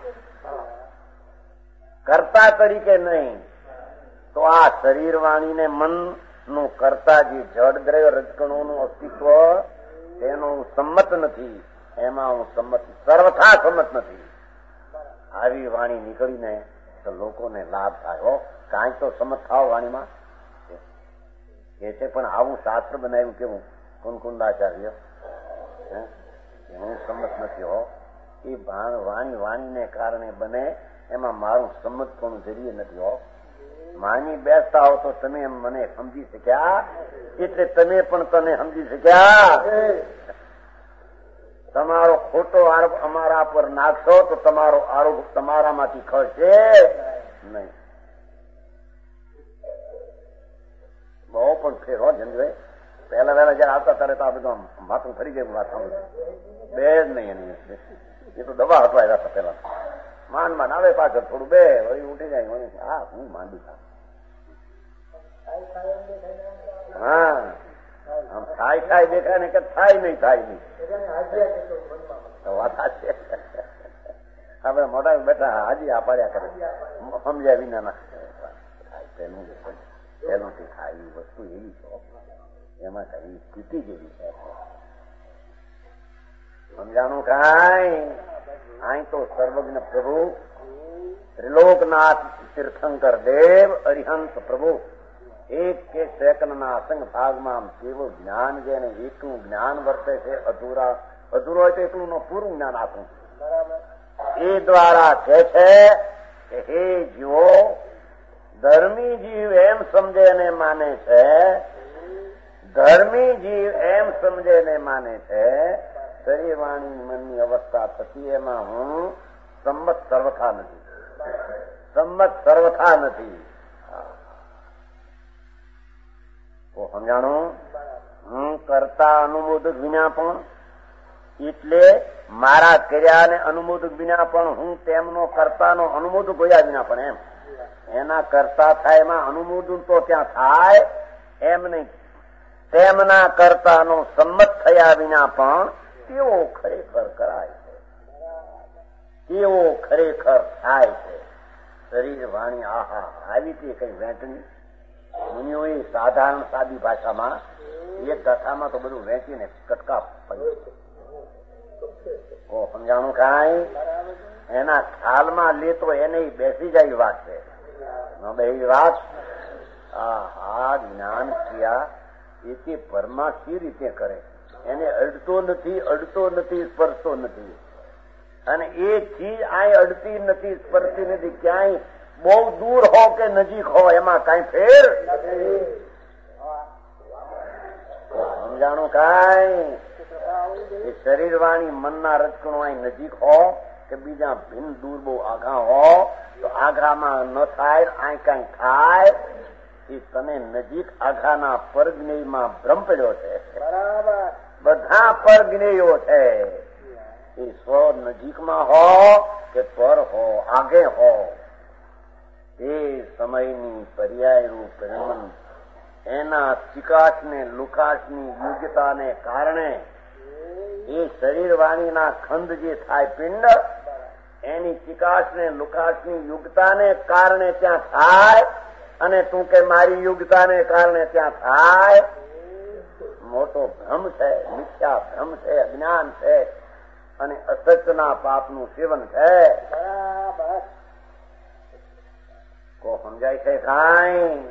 Speaker 3: કર્તા તરીકે નહીં. તો આ શરીર વાણીને મન નું કરતા જે જડ દ્રવ્ય રજકણોનું અસ્તિત્વ તેનો હું સંમત નથી. એમાં હું સંમત સર્વથા સંમત નથી. આવી વાણી નીકળીને તો લોકોને લાભ થાય. હો કાંઈ તો સમત થાવ વાણીમાં એ છે. પણ આવું શાસ્ત્ર બનાવ્યું કેવું કુનકુંદાચાર્ય હું સંમત નથી. હો એ વાણી વાણીને કારણે બને એમાં મારું સંમત પણ જરીએ નથી. હો માની બેસતા હો તો તમે મને સમજી શક્યા એટલે તમે પણ તને સમજી શક્યા. તમારો ખોટો આરોપ અમારા પર નાખશો તો તમારો આરોપ તમારામાંથી ખસશે નહીં. બહુ પણ ફેર હો જનભાઈ. પહેલા વહેલા જયારે આવતા ત્યારે તો આ બધું માથું ફરી ગયું. વાત સાંભળે બે જ નહીં એની એ તો દવા હટવાયા હતા પેલા. માંડ માંડ આવે પાછળ થોડું બે વળી ઉઠી જાય. હા હું માંડી થા હા આમ થાય થાય દેખાય ને કે થાય નહીં થાય નહીં વાત છે. આપડે મોટા બેઠા હાજી આ પાડ્યા કરે સમજ્યા વિના ના પેલું પેલુંથી થાય એ વસ્તુ એવી છે એમાં કઈ સ્થિતિ જેવી છે. સમજાણું કાંઈ? અહીં તો સર્વજ્ઞ પ્રભુ ત્રિલોકનાથ તીર્થંકર દેવ અરિહંત પ્રભુ એક કે સેકન્ડના અસંગ ભાગમાં કેવું જ્ઞાન છે ને એકલું જ્ઞાન વર્તે છે. અધૂરા અધૂરો હોય તો એકલું નો પૂરું જ્ઞાન આપું એ દ્વારા કે છે કે હે જીવો ધર્મી જીવ એમ સમજે ને માને છે. ધર્મી જીવ એમ સમજે ને માને છે. શરીર વાણી મનની અવસ્થા થતી એમાં હું સંમત સર્વથા નથી. સંમત સર્વથા નથી. સમજાણું? હું કરતા અનુમોદક વિના પણ એટલે મારા કર્યાને અનુમોદક વિના પણ હું તેમનો કર્તાનો અનુમોદક હોયા વિના પણ એમ એના કરતા થાય એમાં અનુમોદન તો ત્યાં થાય એમ નહીં. તેમના કર્તાનો સંમત થયા વિના પણ તેઓ ખરેખર કરાય છે. તેઓ ખરેખર થાય છે. શરીર વાણી આહા આવી તે કઈ વેચણી મુનિઓ એ સાધારણ સાદી ભાષામાં એક કથામાં તો બધું વેચીને કટકા ઓ સમજાણું કાંઈ એના ખ્યાલમાં લે તો એને બેસી જાય વાત છે બે વાત આ જ્ઞાન ક્રિયા એ તે પરમાં સી રીતે કરે એને અડતો નથી અડતો નથી સ્પર્શતો નથી અને એ ચીજ આ અડતી નથી સ્પર્શતી નથી ક્યાંય બહુ દૂર હો કે નજીક હો એમાં કઈ ફેર સમજાણું કાંઈ એ શરીર વાણી મનના રચકણો અહીં નજીક હો કે બીજા ભિન્ન દૂર બહુ આઘા હો તો આઘામાં ન થાય આ કઈ થાય એ તને નજીક આઘાના પરજ્ઞેયમાં ભ્રમ પડ્યો છે બધા પરજ્ઞેયો છે એ સ્વ નજીકમાં હો કે પર હો આગે હો એ સમયની પર્યાયરૂપ પરિમન એના ચિકાસને લુકાસની યોગ્યતાને કારણે એ શરીર વાણીના ખંડ જે થાય પિંડ એની ચિકાસને લુકાસની યુગતાને કારણે ત્યાં થાય અને તું કે મારી યુગતાને કારણે ત્યાં થાય મોટો ભ્રમ છે મિથ્યા ભ્રમ છે અજ્ઞાન છે અને અસત્યના પાપનું સેવન છે કો સમજાય છે કાંઈ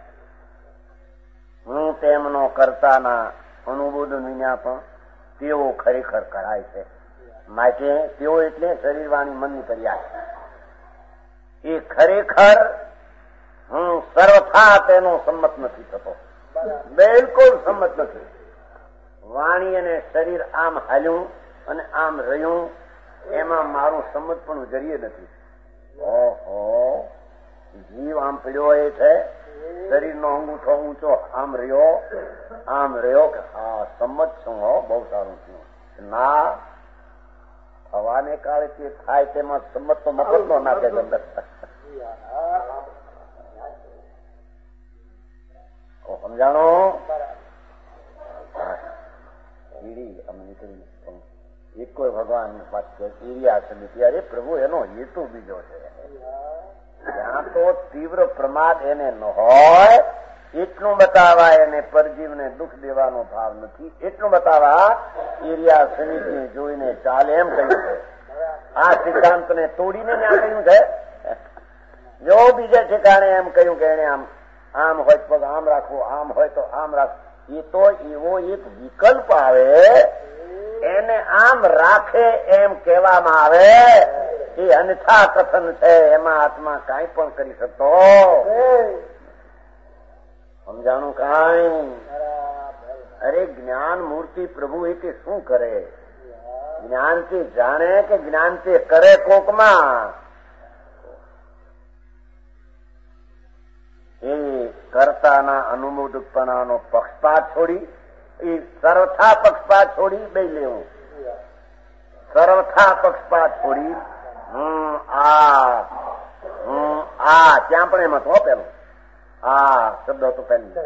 Speaker 3: હું તેમનો કરતાના અનુબોધન વિના પણ તેઓ ખરેખર કરાય છે માટે તેઓ એટલે શરીર વાણી મનની પર્યાય એ ખરેખર હું સર્વથા તેનો સંમત નથી થતો બિલકુલ સંમત નથી વાણી અને શરીર આમ હાલ્યું અને આમ રહ્યું એમાં મારું સંમત પણ જરીએ નથી ઓહો જીવ આમ પીડ્યો એ છે શરીરનો અંગૂઠો ઊંચો આમ રહ્યો આમ રહ્યો કે હા સંમત છું હો બહુ સારું છું ના થવાને કાળે તે થાય તેમાં સંમત તો મફત નો નાખે અંદર સમજાણો ઈડી અમે નીકળી એક કોઈ ભગવાન વાત ઈરિયા છે ત્યારે પ્રભુ એનો હેતુ બીજો છે ત્યાં તો તીવ્ર પ્રમાદ એને ન હોય એટલું બતાવા એને પરજીવને દુઃખ દેવાનો ભાવ નથી એટલું બતાવા ઈરિયા સમિતિને જોઈને ચાલે એમ કહ્યું છે આ સિદ્ધાંતને તોડીને ત્યાં કહ્યું છે જો બીજા ઠેકાણે એમ કહ્યું કે એને આમ આમ હોય પગ આમ રાખવો આમ હોય તો આમ રાખવો એ તો એવો એક વિકલ્પ આવે એને આમ રાખે એમ કહેવામાં આવે એ અન્યથા કથન છે એમાં આત્મા કઈ પણ કરી શકતો સમજાણું કઈ અરે જ્ઞાન મૂર્તિ પ્રભુ એ કે શું કરે જ્ઞાનથી જાણે કે જ્ઞાનથી કરે કોકમાં એ કર્તાના અનુમોદકપણાનો પક્ષપાત છોડી એ સર્વથા પક્ષપાત છોડી બે લેવું સર્વથા પક્ષપાત છોડી હું આ હું આ ત્યાં પણ એમ હતો પેલું આ શબ્દ હતો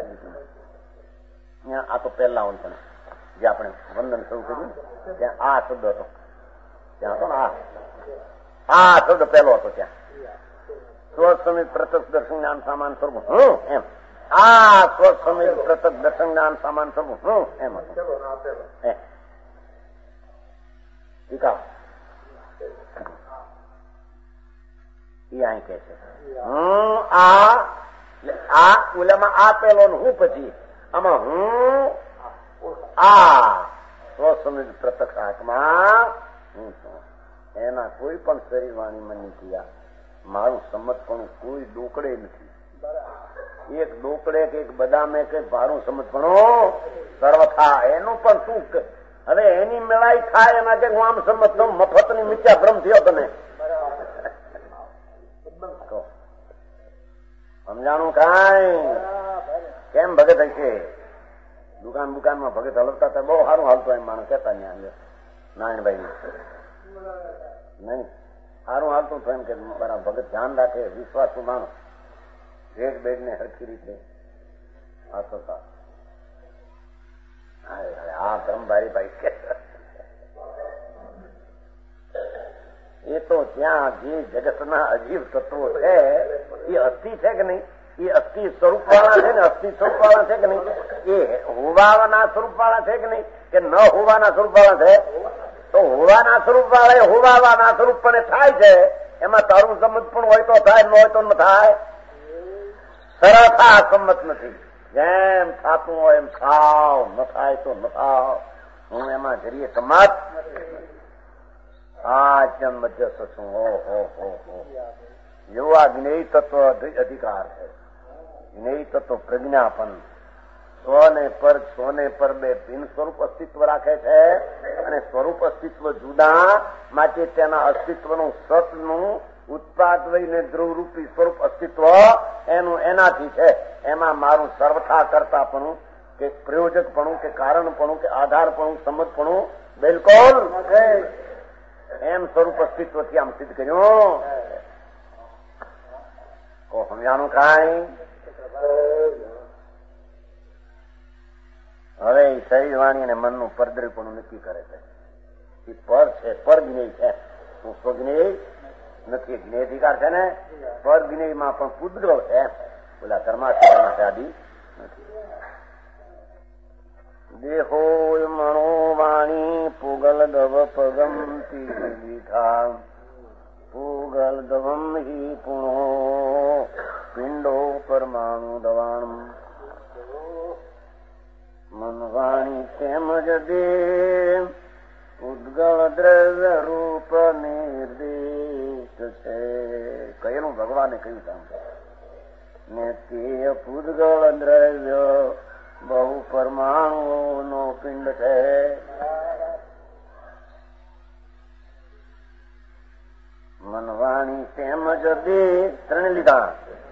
Speaker 3: પહેલી આ તો પહેલા હોય પણ જે આપણે વંદન શરૂ કર્યું ત્યાં આ શબ્દ હતો ત્યાં હતો ને આ આ શબ્દ પહેલો હતો ત્યાં સ્વસમિત પ્રત્યક્ષ દર્શન જ્ઞાન સામાન સ્વરૂપ હું એમ આ સ્વસમિત પ્રત્યક્ષ દર્શન જ્ઞાન સામાન સ્વરૂપ હું એમ હતું એ અહીં કે છે હું આ આ ઓલામાં આ પેલો હું પછી આમાં હું આ સ્વસમિત પ્રત્યક્ષ આત્મા હું છું એના કોઈ પણ શરીર વાણી મનની ક્રિયા મારું સમજપણું કોઈ ડોકડે નથી એક ડોકડે કે એક બદામે કે મારું સમજપણું સર્વથા એનું પણ શું હવે એની મેળાઈ થાય એના કે હું આમ સમજતો મફત ની મિથ્યા ભ્રમ થયો તને સમજાણું કઈ કેમ ભગત હશે દુકાન દુકાનમાં ભગત હલવતા હતા બહુ સારું હાલતો એમ માણસ કહેતા નારાયણભાઈ નહીં સારું હાલતું તો એમ કે મારા ભગત ધ્યાન રાખે વિશ્વાસુ માણસ ભેટ બેટ ને હરખી રીતે હાથતા આ બ્રહ્મભારી ભાઈ કે એ તો ત્યાં જે જગતના અજીવ તત્વો છે એ અસ્થિ છે કે નહીં? એ અસ્થિ સ્વરૂપ વાળા છે ને? અસ્થિ સ્વરૂપ વાળા છે કે નહીં? એ હોવાના સ્વરૂપ વાળા છે કે નહીં? કે ન હોવાના સ્વરૂપ વાળા છે? તો હોવાના સ્વરૂપ વાળા હોવાના સ્વરૂપ પણ થાય છે. એમાં તારું સંમત પણ હોય તો થાય, ન હોય તો ન થાય. સરળતા સંમત નથી. જેમ થતું હોય એમ થાવ, ન થાય તો ન થાવ. હું એમાં જરીએ સંમત આ જન્મ મધ્યસ્થ છું. હો હો હો હો એવું આ જ્ઞેય તત્વ અધિકાર છે. જ્ઞેય તત્વ પ્રજ્ઞાપન સ્વને પર સ્વને પર બે ભિન્ન સ્વરૂપ અસ્તિત્વ રાખે છે અને સ્વરૂપ અસ્તિત્વ જુદા. માટે તેના અસ્તિત્વનું સતનું ઉત્પાદ વહીને ધ્રુવરૂપી સ્વરૂપ અસ્તિત્વ એનું એનાથી છે. એમાં મારું સર્વથા કરતાપણું કે પ્રયોજકપણું કે કારણપણું કે આધારપણું સંમતપણું બિલકુલ એમ સ્વરૂપ અસ્તિત્વથી આમ સિદ્ધ કર્યું. કો સમજાનું કાંઈ? હવે એ શરીર વાણી અને મનનું પરદ્રવીપણું નક્કી કરે છે. એ પર છે, પર જ્ઞેય છે. હું સ્વજ્ઞેય નથી. જ્ઞેય અધિકાર છે ને? પર જ્ઞેયમાં પણ પૂતગળ છે. બોલા ધર્માચરણમાં આદિ નથી. દેહો મણો વાણી પૂગલ દવ પગમતી દીઠા પૂગલ દવમ હિ પુણો પિંડો પરમાણુ દવાણમ મન વાણી તેમજ દે ઉદ્ગળ દ્રવ્ય રૂપ નિર્દેશ છે. કહેલું ભગવાને કહ્યું કામ ને તે પૂદગળ દ્રવ્ય બહુ પરમાણુ નો પિંડ છે. મનવાણી તેમજ દે ત્રણ લીધા.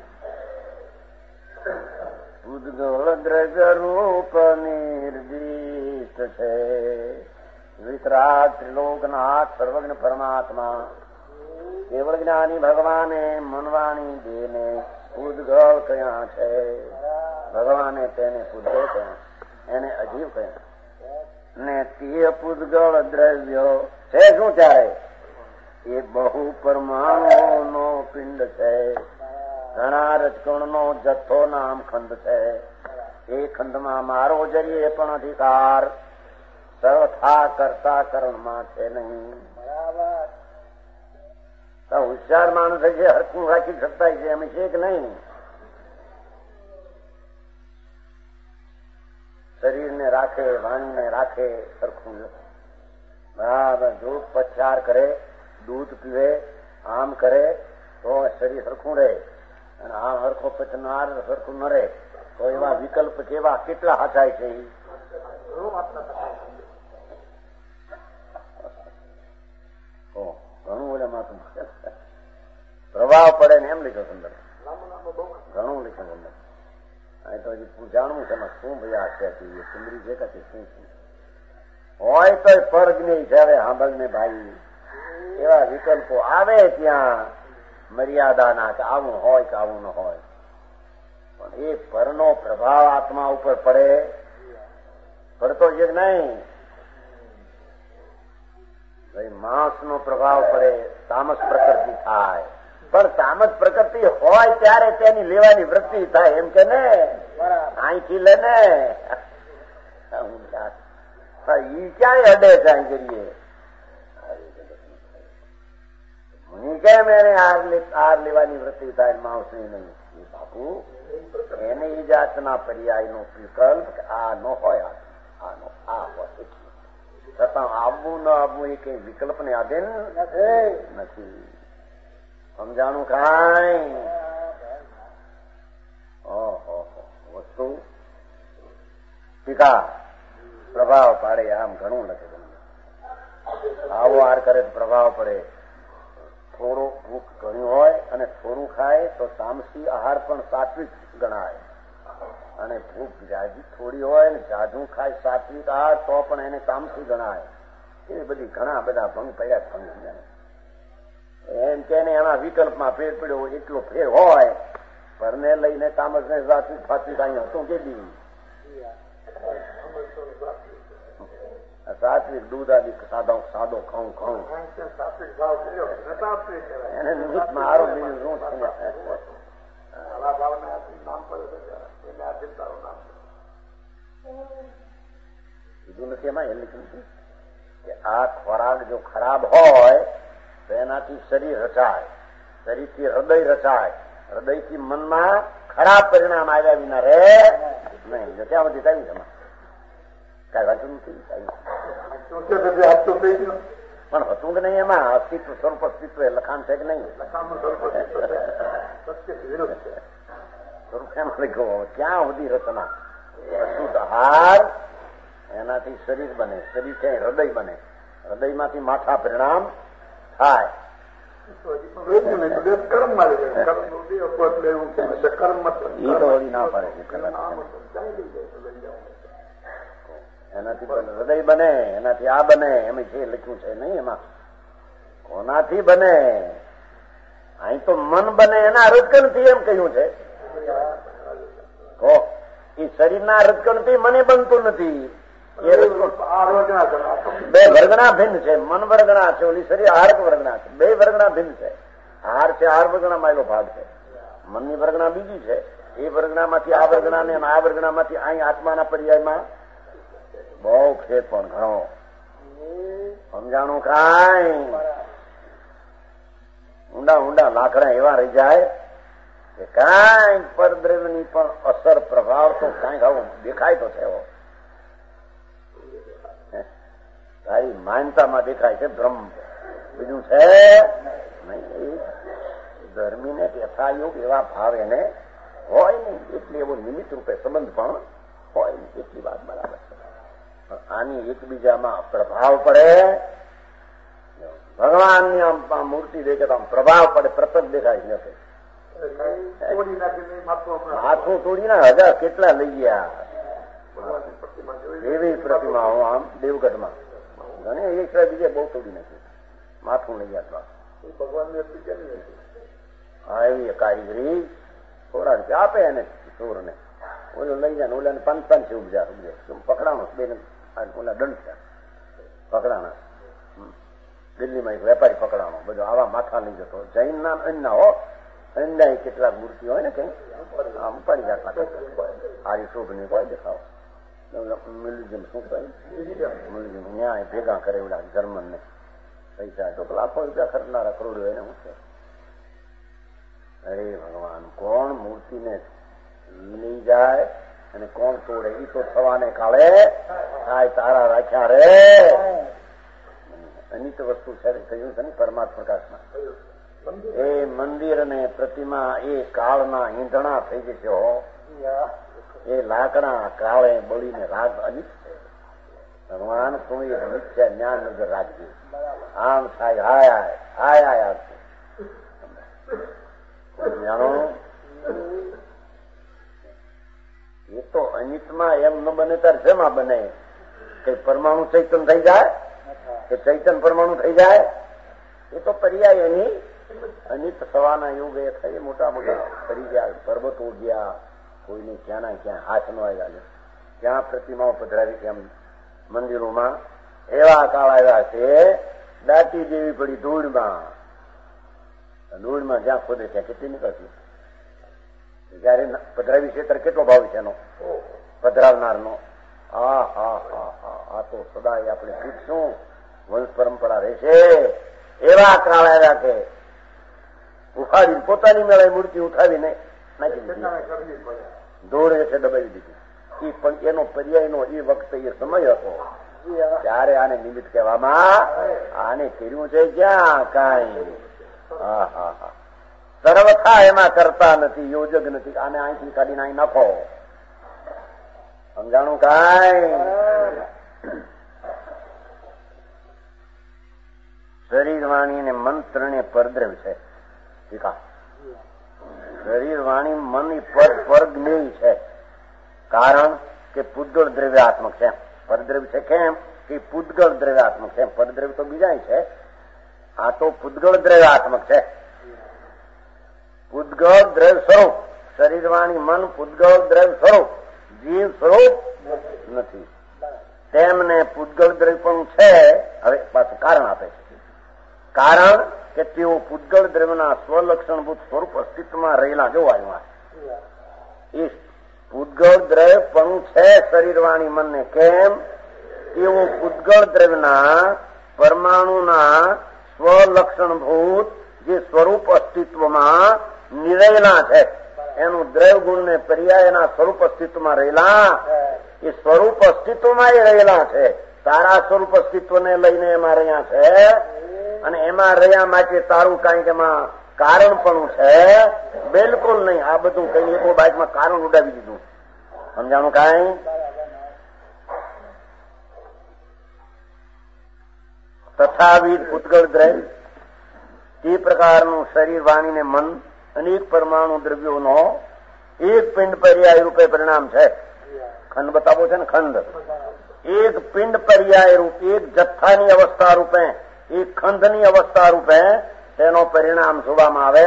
Speaker 3: ઉદ્ગળ દ્રવ્ય રૂપ નિર્દિષ્ટ છે. વિતરાગ ત્રિલોકનાથ સર્વજ્ઞ પરમાત્મા કેવળ જ્ઞાની ભગવાને મનવાણી દેને ઉદ્ગળ કયા છે. ભગવાને તેને પૂદગળ કયા, એને અજીવ કયા. ને તે પૂદગળ દ્રવ્ય છે શું? ત્યારે એ બહુ પરમાણુ નો પિંડ છે. ઘણા રજકણ નો જથ્થો નામ ખંડ છે. એ ખંડમાં મારો જરીએ પણ અધિકાર સર્વથા કરતા કરણમાં છે નહીં. હોશિયાર માણસ છે, હરકું રાખી શકતા છે એમ છે કે નહીં? શરીરને રાખે, વાણીને રાખે સરખું બરાબર. જો પચાર કરે, દૂધ પીવે, આમ કરે તો શરીર સરખું રહે. અને આમ હરખો પચનાર સરખું ન રહે તો એવા વિકલ્પ કેવા કેટલા હાચાય છે. ઘણું ઓલામાં પ્રભાવ પડે ને એમ લીધો સંદર્ભ, ઘણું લીધું સંદર્ભ. અહીં તો હજી જાણવું છે શું ભાઈ આ છે સુંદરી છે કે શું શું હોય તો ફરજ નહીં છે. હવે સાંભળ ને ભાઈ, એવા વિકલ્પો આવે ત્યાં મર્યાદાના કે આવું હોય કે આવું ન હોય. પણ એ પરનો પ્રભાવ આત્મા ઉપર પડે, પડતો છે કે નહીં? માણસ નો પ્રભાવ પડે, તામસ પ્રકૃતિ થાય. પણ તામસ પ્રકૃતિ હોય ત્યારે તેની લેવાની વૃત્તિ થાય એમ કે ને અહીંથી લે ને ઈ ક્યાંય અડે છે. અહીં કરીએ કેમ એને આર લેવાની વૃત્તિ થાય માણસની નહીં? બાપુ એને ઈ જાતના પર્યાય નો વિકલ્પ આ ન હોય, આ નો આ હોય. છતાં આવવું ન આવવું એ કઈ વિકલ્પ ને આધીન નથી. સમજાણું કાંઈ? ઓહો વસ્તુ ટીકા પ્રભાવ પાડે આમ ઘણું લખે. આવો આર કરે તો પ્રભાવ પડે. થોડું ભૂખ ઘણી હોય અને થોડું ખાય તો તામસી આહાર પણ સાત્વિક ગણાય. અને ભૂખ જાજી થોડી હોય ને જાજુ ખાય સાત્વિક આહાર તો પણ એને તામસી ગણાય. એ બધી ઘણા બધા ભંગ પડ્યા ભંગ એમ કે એના વિકલ્પમાં ફેર પડ્યો એટલો ફેર હોય. પરને લઈને તામસ ને સાત્વિક ફાત્વિક અહીં હતું કે દી સાત્વિક દૂધ આદિ સાદો સાદો ખાઉં ખાઉં એને નિમિત્તમાં આરો બીજું શું છે? બીજું નથી એમાં એ લખ્યું છે કે આ ખોરાક જો ખરાબ હોય તો એનાથી શરીર રચાય, શરીરથી હૃદય રચાય, હૃદયથી મનમાં ખરાબ પરિણામ આવ્યા વિના રે નહીં. જો ત્યાં બધી કઈ જમા કઈ વાંચું નથી પણ હતું કે નહીં એમાં અસ્તિત્વ સ્વરૂપ અસ્તિત્વ એ લખાણ છે કે નહીં? સ્વરૂપ એમાં લખ્યું ક્યાં સુધી રચના શુદ્ધ આહાર એનાથી શરીર બને, શરીર છે હૃદય બને, હૃદયમાંથી માથા પરિણામ થાય. એનાથી હૃદય બને, એનાથી આ બને એમ છે લખ્યું છે નહીં એમાં. કોનાથી બને? અહીં તો મન બને એના રજકણથી એમ કહ્યું છે. એ શરીરના રજકણથી મને બનતું નથી. બે વર્ગણા ભિન્ન છે. મન વર્ગણા છે, ઓલી શરીર આહાર વર્ગણા છે. બે વર્ગણા ભિન્ન છે. આહાર છે આહાર વર્ગણામાં એલો ભાગ છે, મનની વર્ગણા બીજી છે. એ વર્ગણામાંથી આ વર્ગણા ને આ વર્ગણામાંથી અહીં આત્માના પર્યાયમાં બહુ ફેર પણ ઘણો સમજાણું. કાંઈ ઊંડા ઊંડા લાકડા એવા રહી જાય કે કાંઈ પરદ્રવ્યની પણ અસર પ્રભાવ તો કાંઈક આવું દેખાય તો છે. તારી માનતામાં દેખાય છે ભ્રમ, બીજું છે નહીં. ધર્મીને યથાયોગ એવા ભાવ એને હોય નહીં, એટલે એવો નિમિત્ત રૂપે સંબંધ પણ હોય નહીં. એટલી વાત બરાબર છે. આની એકબીજામાં પ્રભાવ પડે. ભગવાનની આમ મૂર્તિ દેખે તો આમ પ્રભાવ પડે, પ્રતક દેખાય નથી. માથું તોડીને હજાર કેટલા લઈ ગયા એવી પ્રતિમાઓ આમ દેવગઢમાં ઘણી એક બીજે બહુ તોડી નાખી, માથું લઈ ગયા. હા એવી કારીગરી થોડા રૂપિયા આપે એને ચોર ને, ઓલું લઈ જાય ને ઓલા પાંચ પાંચ છે ઉપજા ઉપજે પકડાણો બે ઓલા દંડ છે પકડાણા. દિલ્હીમાં એક વેપારી પકડાણો, બધો આવા માથા લઈ જતો. જૈન ના અન્ના હો, અન્ના કેટલાક મૂર્તિ હોય ને કઈ આમ ઉપાડી જાતના આરી શોભની કોઈ દેખાવ મ્યુઝિયમ શું કહે મ્યુઝિયમ ન્યાય ભેગા કરે એવડા જર્મન ને પૈસા તો લાખો રૂપિયા ખર્ચનારા કરોડો એને શું છે. અરે ભગવાન, કોણ મૂર્તિને લઈ જાય અને કોણ તોડે એ તો થવાને કાળે આ તારા રાખ્યા રે. અનિત વસ્તુ છે કહ્યું છે ને પરમાત્મા પ્રકાશમાં. એ મંદિર અને પ્રતિમા એ કાળના ઈંધણા થઈ જશે હો. એ લાકડા કાળે બળીને રાગ અનિત છે. ભગવાન તું એ નિત્ય જ્ઞાન નજર રાખજે. આમ થાય હાય હાય હાય આવશે જાણો. એ તો અનિતમાં એમ ન બને ત્યારે શેમાં બને? કઈ પરમાણુ ચૈતન થઈ જાય કે ચૈતન પરમાણુ થઈ જાય? એ તો પર્યાય એની અનિત થવાના યુગ એ થઈ. મોટા મોટા ફરી ગયા, પર્વતો ગયા, કોઈને ક્યાં ના ક્યાં હાથ નો આવ્યા, ક્યાં પ્રતિમાઓ પધરાવી છે. એમ મંદિરોમાં એવા કાળ આવ્યા છે, દાટી દેવી પડી ધૂળમાં. ધૂળમાં જ્યાં ખોદે ત્યાં કેટલી નીકળતી. જયારે પધરાવી છે ત્યારે કેટલો ભાવ છે એનો પધરાવનારનો. હા હા હા હા આ તો સદાય આપણે શીખશું, વંશ પરંપરા રહેશે. એવા કાળ આવ્યા કે ઉખાડી પોતાની મેળે મૂર્તિ ઉઠાવીને નાખી દીધી, ધૂળ છે દબાવી દીધી. એ પણ એનો પર્યાયનો એ વખતે એ સમય હતો ત્યારે આને નિમિત્ત કહેવામાં. આને કર્યું છે ક્યાં કાંઈ. હા હા હા સર્વથા એમાં કરતા નથી, યોજક નથી. આને અહીંથી કાઢીને અહીં નાખો. સમજાણું કાંઈ? શરીર વાણી અને મન ત્રણે પરદ્રવ્ય છે. શરીર વાણી મન પર પરજ્ઞેય છે. કારણ કે પૂતગળ દ્રવ્યાત્મક છે. પરદ્રવ્ય છે કેમ કે પૂતગળ દ્રવ્યાત્મક છે. પરદ્રવ્ય તો બીજા છે, આ તો પૂતગળ દ્રવ્યાત્મક છે. પૂતગળ દ્રવ્ય સ્વરૂપ શરીર વાણી મન પૂતગળ દ્રવ્ય સ્વરૂપ, જીવ સ્વરૂપ નથી. તેમને પૂતગળ દ્રવ્ય પણ છે. હવે પાછું કારણ આપે છે. કારણ કે તેઓ પૂતગળ દ્રવ્યના સ્વલક્ષણભૂત સ્વરૂપ અસ્તિત્વમાં રહેલા જોવા એ પૂતગળ દ્રવ્ય પણ છે શરીર વાણી મનને. કેમ? તેઓ પૂતગળ દ્રવ્યના પરમાણુના સ્વલક્ષણભૂત જે સ્વરૂપ અસ્તિત્વમાં નિરેલા છે એનું દ્રવ્ય ગુણ ને પર્યાય એના સ્વરૂપ અસ્તિત્વમાં રહેલા એ સ્વરૂપ અસ્તિત્વમાં રહેલા છે. તારા સ્વરૂપ અસ્તિત્વને લઈને એમાં રહ્યા છે અને એમાં રહ્યા માટે તારું કઈક એમાં કારણ પણ છે? બિલકુલ નહીં. આ બધું કઈ એક બાઇકમાં કારણ ઉડાવી દીધું. સમજાણું? કઈ તથાવિધ પૂતગળ દ્રવ્ય તે પ્રકારનું શરીર વાણી ને મન અનેક પરમાણુ દ્રવ્યોનો એક પિંડ પર્યાય રૂપે પરિણામ છે. ખંડ બતાવો છે ને, ખંડ એક પિંડ પર્યાય રૂપ, એક જથ્થાની અવસ્થા રૂપે, એક ખંડની અવસ્થા રૂપે તેનો પરિણામ જોવામાં આવે.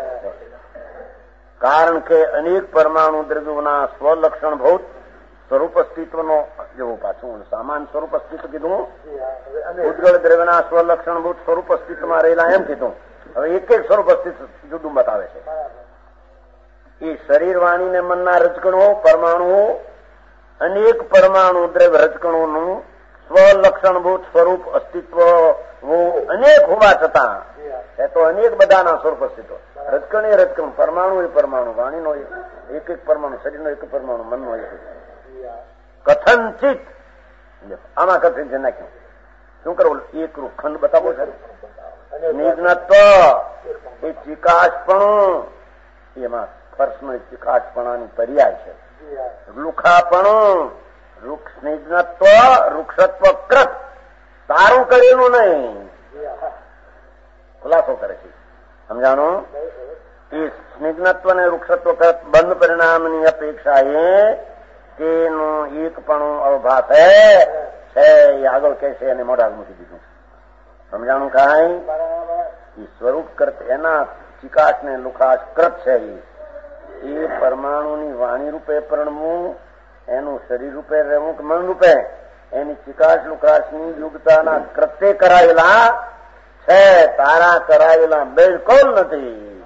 Speaker 3: કારણ કે અનેક પરમાણુ દ્રવ્યોના સ્વલક્ષણ ભૂત સ્વરૂપ અસ્તિત્વનો જેવું પાછું સામાન્ય સ્વરૂપ અસ્તિત્વ કીધું, પૂતગળ દ્રવ્યના સ્વલક્ષણભૂત સ્વરૂપ અસ્તિત્વમાં રહેલા એમ કીધું. હવે એક એક સ્વરૂપ અસ્તિત્વ જુદું બતાવે છે. એ શરીર વાણી ને મનના રજકણો પરમાણુ અનેક પરમાણુ દ્રવ્ય રજકણોનું સ્વલક્ષણભૂત સ્વરૂપ અસ્તિત્વ અનેક હોવા છતાં એ તો અનેક બધાના સ્વરૂપ અસ્તિત્વ રજકણ એ રજકણ, પરમાણુ એ પરમાણુ, વાણીનો એક એક પરમાણુ, શરીરનો એક પરમાણુ, મનનો એક કથનચિત. આમાં કથન નાખ્યું શું કરવું? એક રૂપ ખંડ બતાવો છે. નિજ્ઞત્વ એ ચિકાશપણું એમાં સ્પર્શનો ચિકાશપણાની પર્યાય છે. લુખાપણું નિજ્ઞત્વ વૃક્ષત્વ કૃત તારું કરેલું નહીં ખુલાસો કરે છે. સમજાણું? એ સ્નિગ્ધત્વ ને વૃક્ષત્વ કૃત બંધ પરિણામની અપેક્ષા એ તેનું એકપણું અવભાસ છે એ આગળ કે છે અને મોઢા મૂકી દીધું. સમજાણું? કાંઈ એ સ્વરૂપ કરત એના ચિકાશ ને લુખાશ કૃત છે. એ પરમાણુની વાણી રૂપે પરણવું, એનું શરીર રૂપે રહેવું કે મન રૂપે એની ચિકાશ લુકાશની યુગતાના કૃત્ય કરાયેલા છે. તારા કરાયેલા બિલકુલ નથી.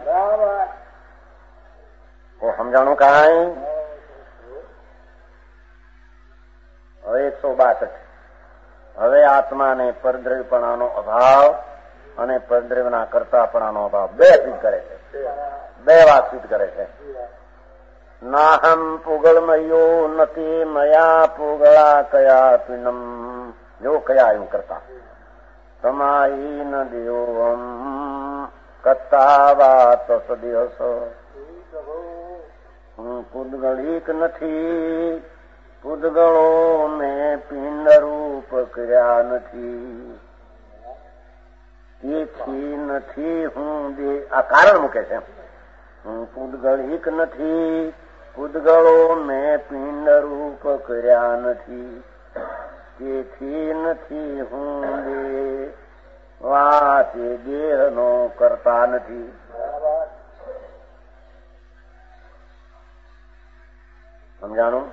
Speaker 3: સમજાણું? કાંઈ હવે એકસો બાસઠ હવે આત્માને પરદ્રવ્યપણાનો અભાવ અને પરદ્રવ્યના કરતાપણાનો અભાવ બે સિદ્ધ કરે છે. બે વાત સિદ્ધ કરે છે. નાહમ પુગળમયો નથી મયા પુગળા કયા પિંડમ. જો કયા એવું કરતા તમાઈ ન દેવમ કત્તા વાત સદિવસ. હું પુદગળીક નથી, પુદગળો મેં પિંડ રૂપ કર્યા નથી, તેથી નથી હું દે. આ કારણ મૂકે છે. હું પુદગળીક નથી, પુદગળો મેં પિંડ રૂપ કર્યા નથી, તેથી નથી હું દે વાતે દેહ નો કરતા નથી. સમજાણું?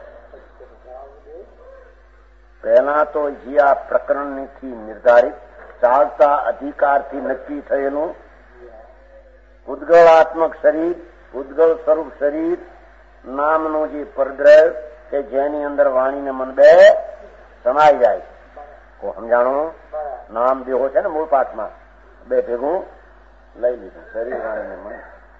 Speaker 3: પહેલા તો જે આ પ્રકરણથી નિર્ધારિત ચાલતા અધિકારથી નક્કી થયેલું પૂતગળાત્મક શરીર, પૂતગળ સ્વરૂપ શરીર નામનું જે પરદ્રવ્ય કે જેની અંદર વાણીને મન બે સમાઈ જાય. સમજાણું? નામ દેહો છે ને મૂળ પાઠમાં બે ભેગું લઈ લીધું. શરીર વાણીને મન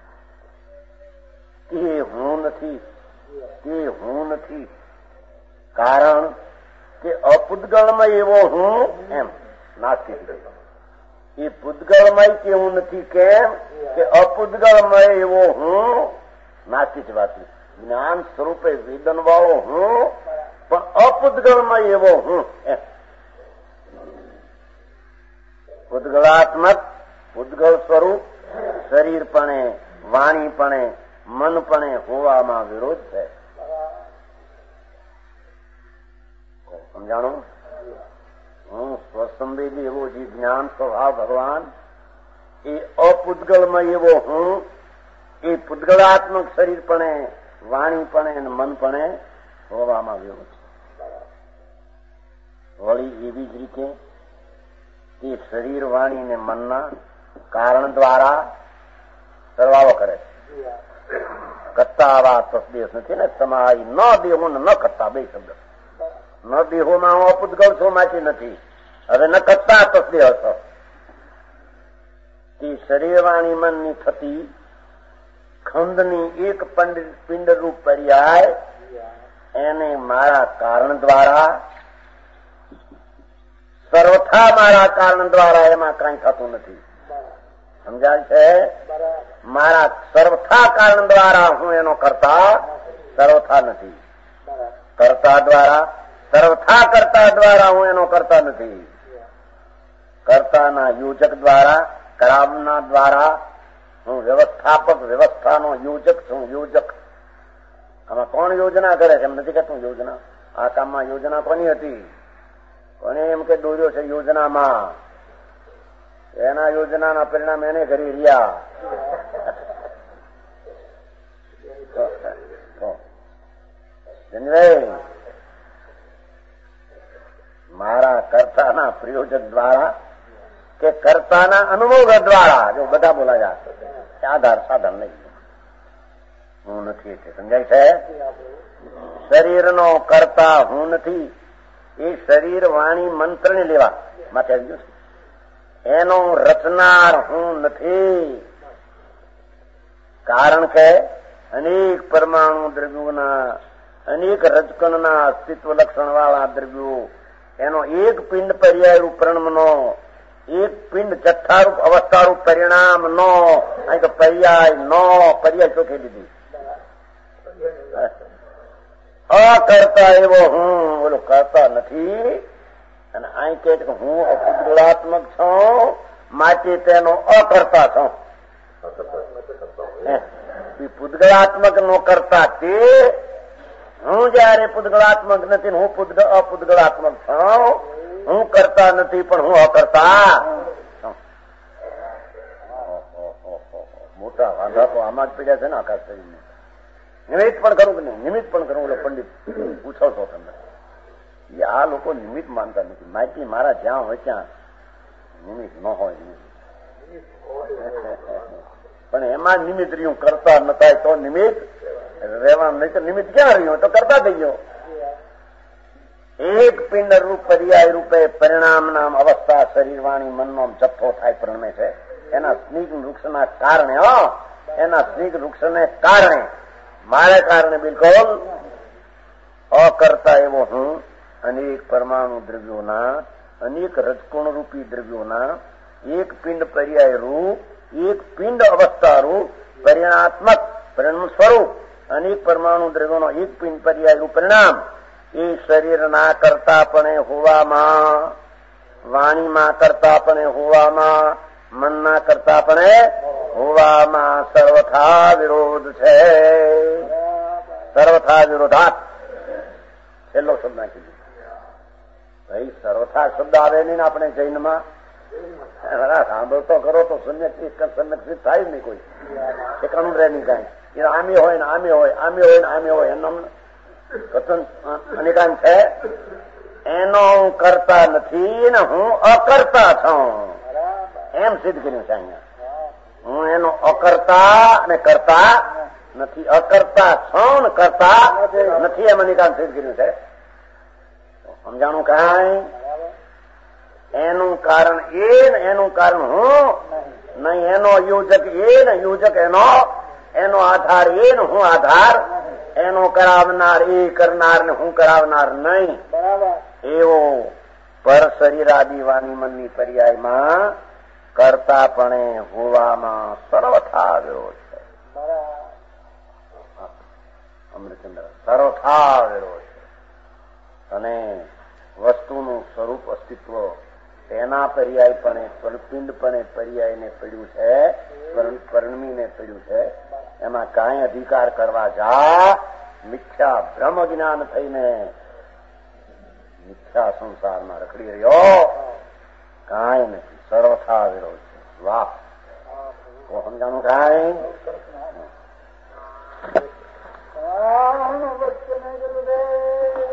Speaker 3: તે હું નથી, તે હું નથી. કારણ કે અપુદ્ગળમય એવો હું એમ નાસ્તિક. એ પુદ્ગળમય કેવું નથી. કેમ કે અપુદ્ગળમય એવો હું નાસ્તિક વાત. જ્ઞાન સ્વરૂપે વેદન વાળો હું પણ અપુદ્ગળમય એવો હું એમ. પુદ્ગળાત્મક પુદ્ગળ સ્વરૂપ શરીરપણે, વાણીપણે, મનપણે હોવામાં વિરોધ છે. સમજાણું? હું સ્વસંવેદી એવો જે જ્ઞાન સ્વભાવ ભગવાન એ અપુદ્ગળમય એવો હું એ પુદ્ગળાત્મક શરીરપણે, વાણીપણે અને મનપણે હોવામાં વિરોધ છે. વળી એવી જ રીતે તે શરીર વાણી ને મનના કારણ દ્વારા સરવાળો કરે છે. કરતા આવા તસદેશ નથી ને સમાય ન દેહો ન કરતા બે શબ્દ. ન દેહોમાં હું અપુદ્ગળ છું માટી નથી. હવે ન કરતા તસદેહ હતો તે શરીર વાણી મનની થતી ખંડની એક પિંડ રૂપ પર્યાય એને મારા કારણ દ્વારા સર્વથા મારા કારણ દ્વારા એમાં કઈ થતું નથી. સમજાય છે? મારા સર્વથા કારણ દ્વારા હું એનો કરતા સર્વથા નથી. કરતા દ્વારા સર્વથા કરતા દ્વારા હું એનો કરતા નથી. કર્તાના યોજક દ્વારા કરાવના દ્વારા હું વ્યવસ્થાપક વ્યવસ્થાનો યોજક છું. યોજક આમાં કોણ યોજના કરે છે? એમ નથી કહેતું યોજના. આ કામમાં યોજના કોની હતી? કોને એમ કે દોર્યો છે યોજનામાં? એના યોજનાના પરિણામ એને કરી રહ્યા. મારા કર્તાના પ્રયોજક દ્વારા કે કર્તાના અનુભવ દ્વારા જો બધા બોલાયા આધાર સાધન નહીં. હું નથી એટલે સમજાય છે? શરીરનો કરતા હું નથી. એ શરીર વાણી મંત્ર ને લેવા માટે આવી ગયું છે. એનો રચનાર હું નથી. કારણ કે અનેક પરમાણુ દ્રવ્યોના અનેક રજકણના અસ્તિત્વ લક્ષણ વાળા દ્રવ્યો એનો એક પિંડ પર્યાય રૂપ પરણમનો એક પિંડ જથ્થારૂપ અવસ્થારૂપ પરિણામ નો અહીં તો પર્યાય નો પર્યાય ચોખી દીધી. અકર્તા એવો હું બોલો કરતા નથી. અને અહીં કે હું અપુદ્ગલાત્મક છું માટે તેનો અકર્તા છું. પુદ્ગલાત્મક નો કરતા તે હું જયારે પુદ્ગલાત્મક નથી હું અપુદ્ગલાત્મક છું. હું કરતા નથી પણ હું અકર્તા. મોટા વાંધા તો આમાં જ પડ્યા છે ને આકાશ શરીરને. નિમિત્ત પણ કરું કે નહીં? નિમિત્ત પણ કરું. એટલે પંડિત પૂછો છો તમને. આ લોકો નિમિત્ત માનતા નથી. માહિતી મારા જ્યાં હોય ત્યાં નિમિત્ત ન હોય. પણ એમાં નિમિત્ત રહ્યું કરતા ન થાય તો નિમિત્ત રહેવાનું. નહીં તો નિમિત્ત ક્યાં રહ્યું? તો કરતા થઈ ગયો. એક પિંડ રૂપ પર્યાય રૂપે પરિણામ નામ અવસ્થા શરીર વાણી મનનો જથ્થો થાય પ્રણમે છે. એના સ્નિગ્ધ વૃક્ષના કારણે હો એના સ્નિગ્ધ વૃક્ષને કારણે મારે કારણે બિલકુલ અકર્તા એવો હું અનેક પરમાણુ દ્રવ્યોના અનેક રજકોણ રૂપી દ્રવ્યોના એક પિંડ પર્યાય રૂપ એક પિંડ અવસ્થા રૂપ પરિણાત્મક પરિણામ સ્વરૂપ અનેક પરમાણુ દ્રવ્યોનો એક પિંડ પર્યાય રૂપ પરિણામ એ શરીરના કરતાપણે હોવામાં વાણીમાં કરતાપણે હોવામાં મનના કરતાપણે હોવામાં સર્વથા વિરોધ છે. સર્વથા વિરોધાત છેલ્લો શબ્દ નાખી દીધો. ભાઈ સર્વથા શબ્દ આવે નહીં ને આપણે જૈનમાં સાંભળતો કરો તો સમ્યક સમ્યક થાય જ નહીં. કોઈ ઠેકાણું રહે નહીં કાંઈ. એ આમે હોય ને આમે હોય આમે હોય ને આમે હોય એમ કથન અનેકાંત છે. એનો હું કરતા નથી ને હું અકર્તા છું એમ સિદ્ધ કર્યું છે અહીંયા. હું એનો અકર્તા અને કરતા નથી. અકર્તા છું ને કરતા નથી એમ અનેકાંત સિદ્ધ કર્યું છે. સમજાણું કાંઈ? એનું કારણ એ ને એનું કારણ હું નહીં. એનો યોજક એ ને યોજક એનો એનો આધાર એ ને હું આધાર. એનો કરાવનાર એ કરનાર ને હું કરાવનાર નહીં. એવો પર શરીર આદિ વાણી મનની પર્યાયમાં કરતાપણે હોવામાં સર્વથા આવ્યો છે. અમૃતચંદ્ર સર્વથા આવ્યો છે. અને વસ્તુનું સ્વરૂપ અસ્તિત્વ તેના પર્યાયપણે પિંડપણે પર્યાયને પડ્યું છે. પરણમીને પડ્યું છે. એમાં કાંઈ અધિકાર કરવા જા મિથ્યા બ્રહ્મ જ્ઞાન થઈને મિથ્યા સંસારમાં રખડી રહ્યો કાંઈ નથી. સર્વથા વિરોધ છે. વાહ! તો સમજાનું કાંઈ?
Speaker 4: વચ્ચે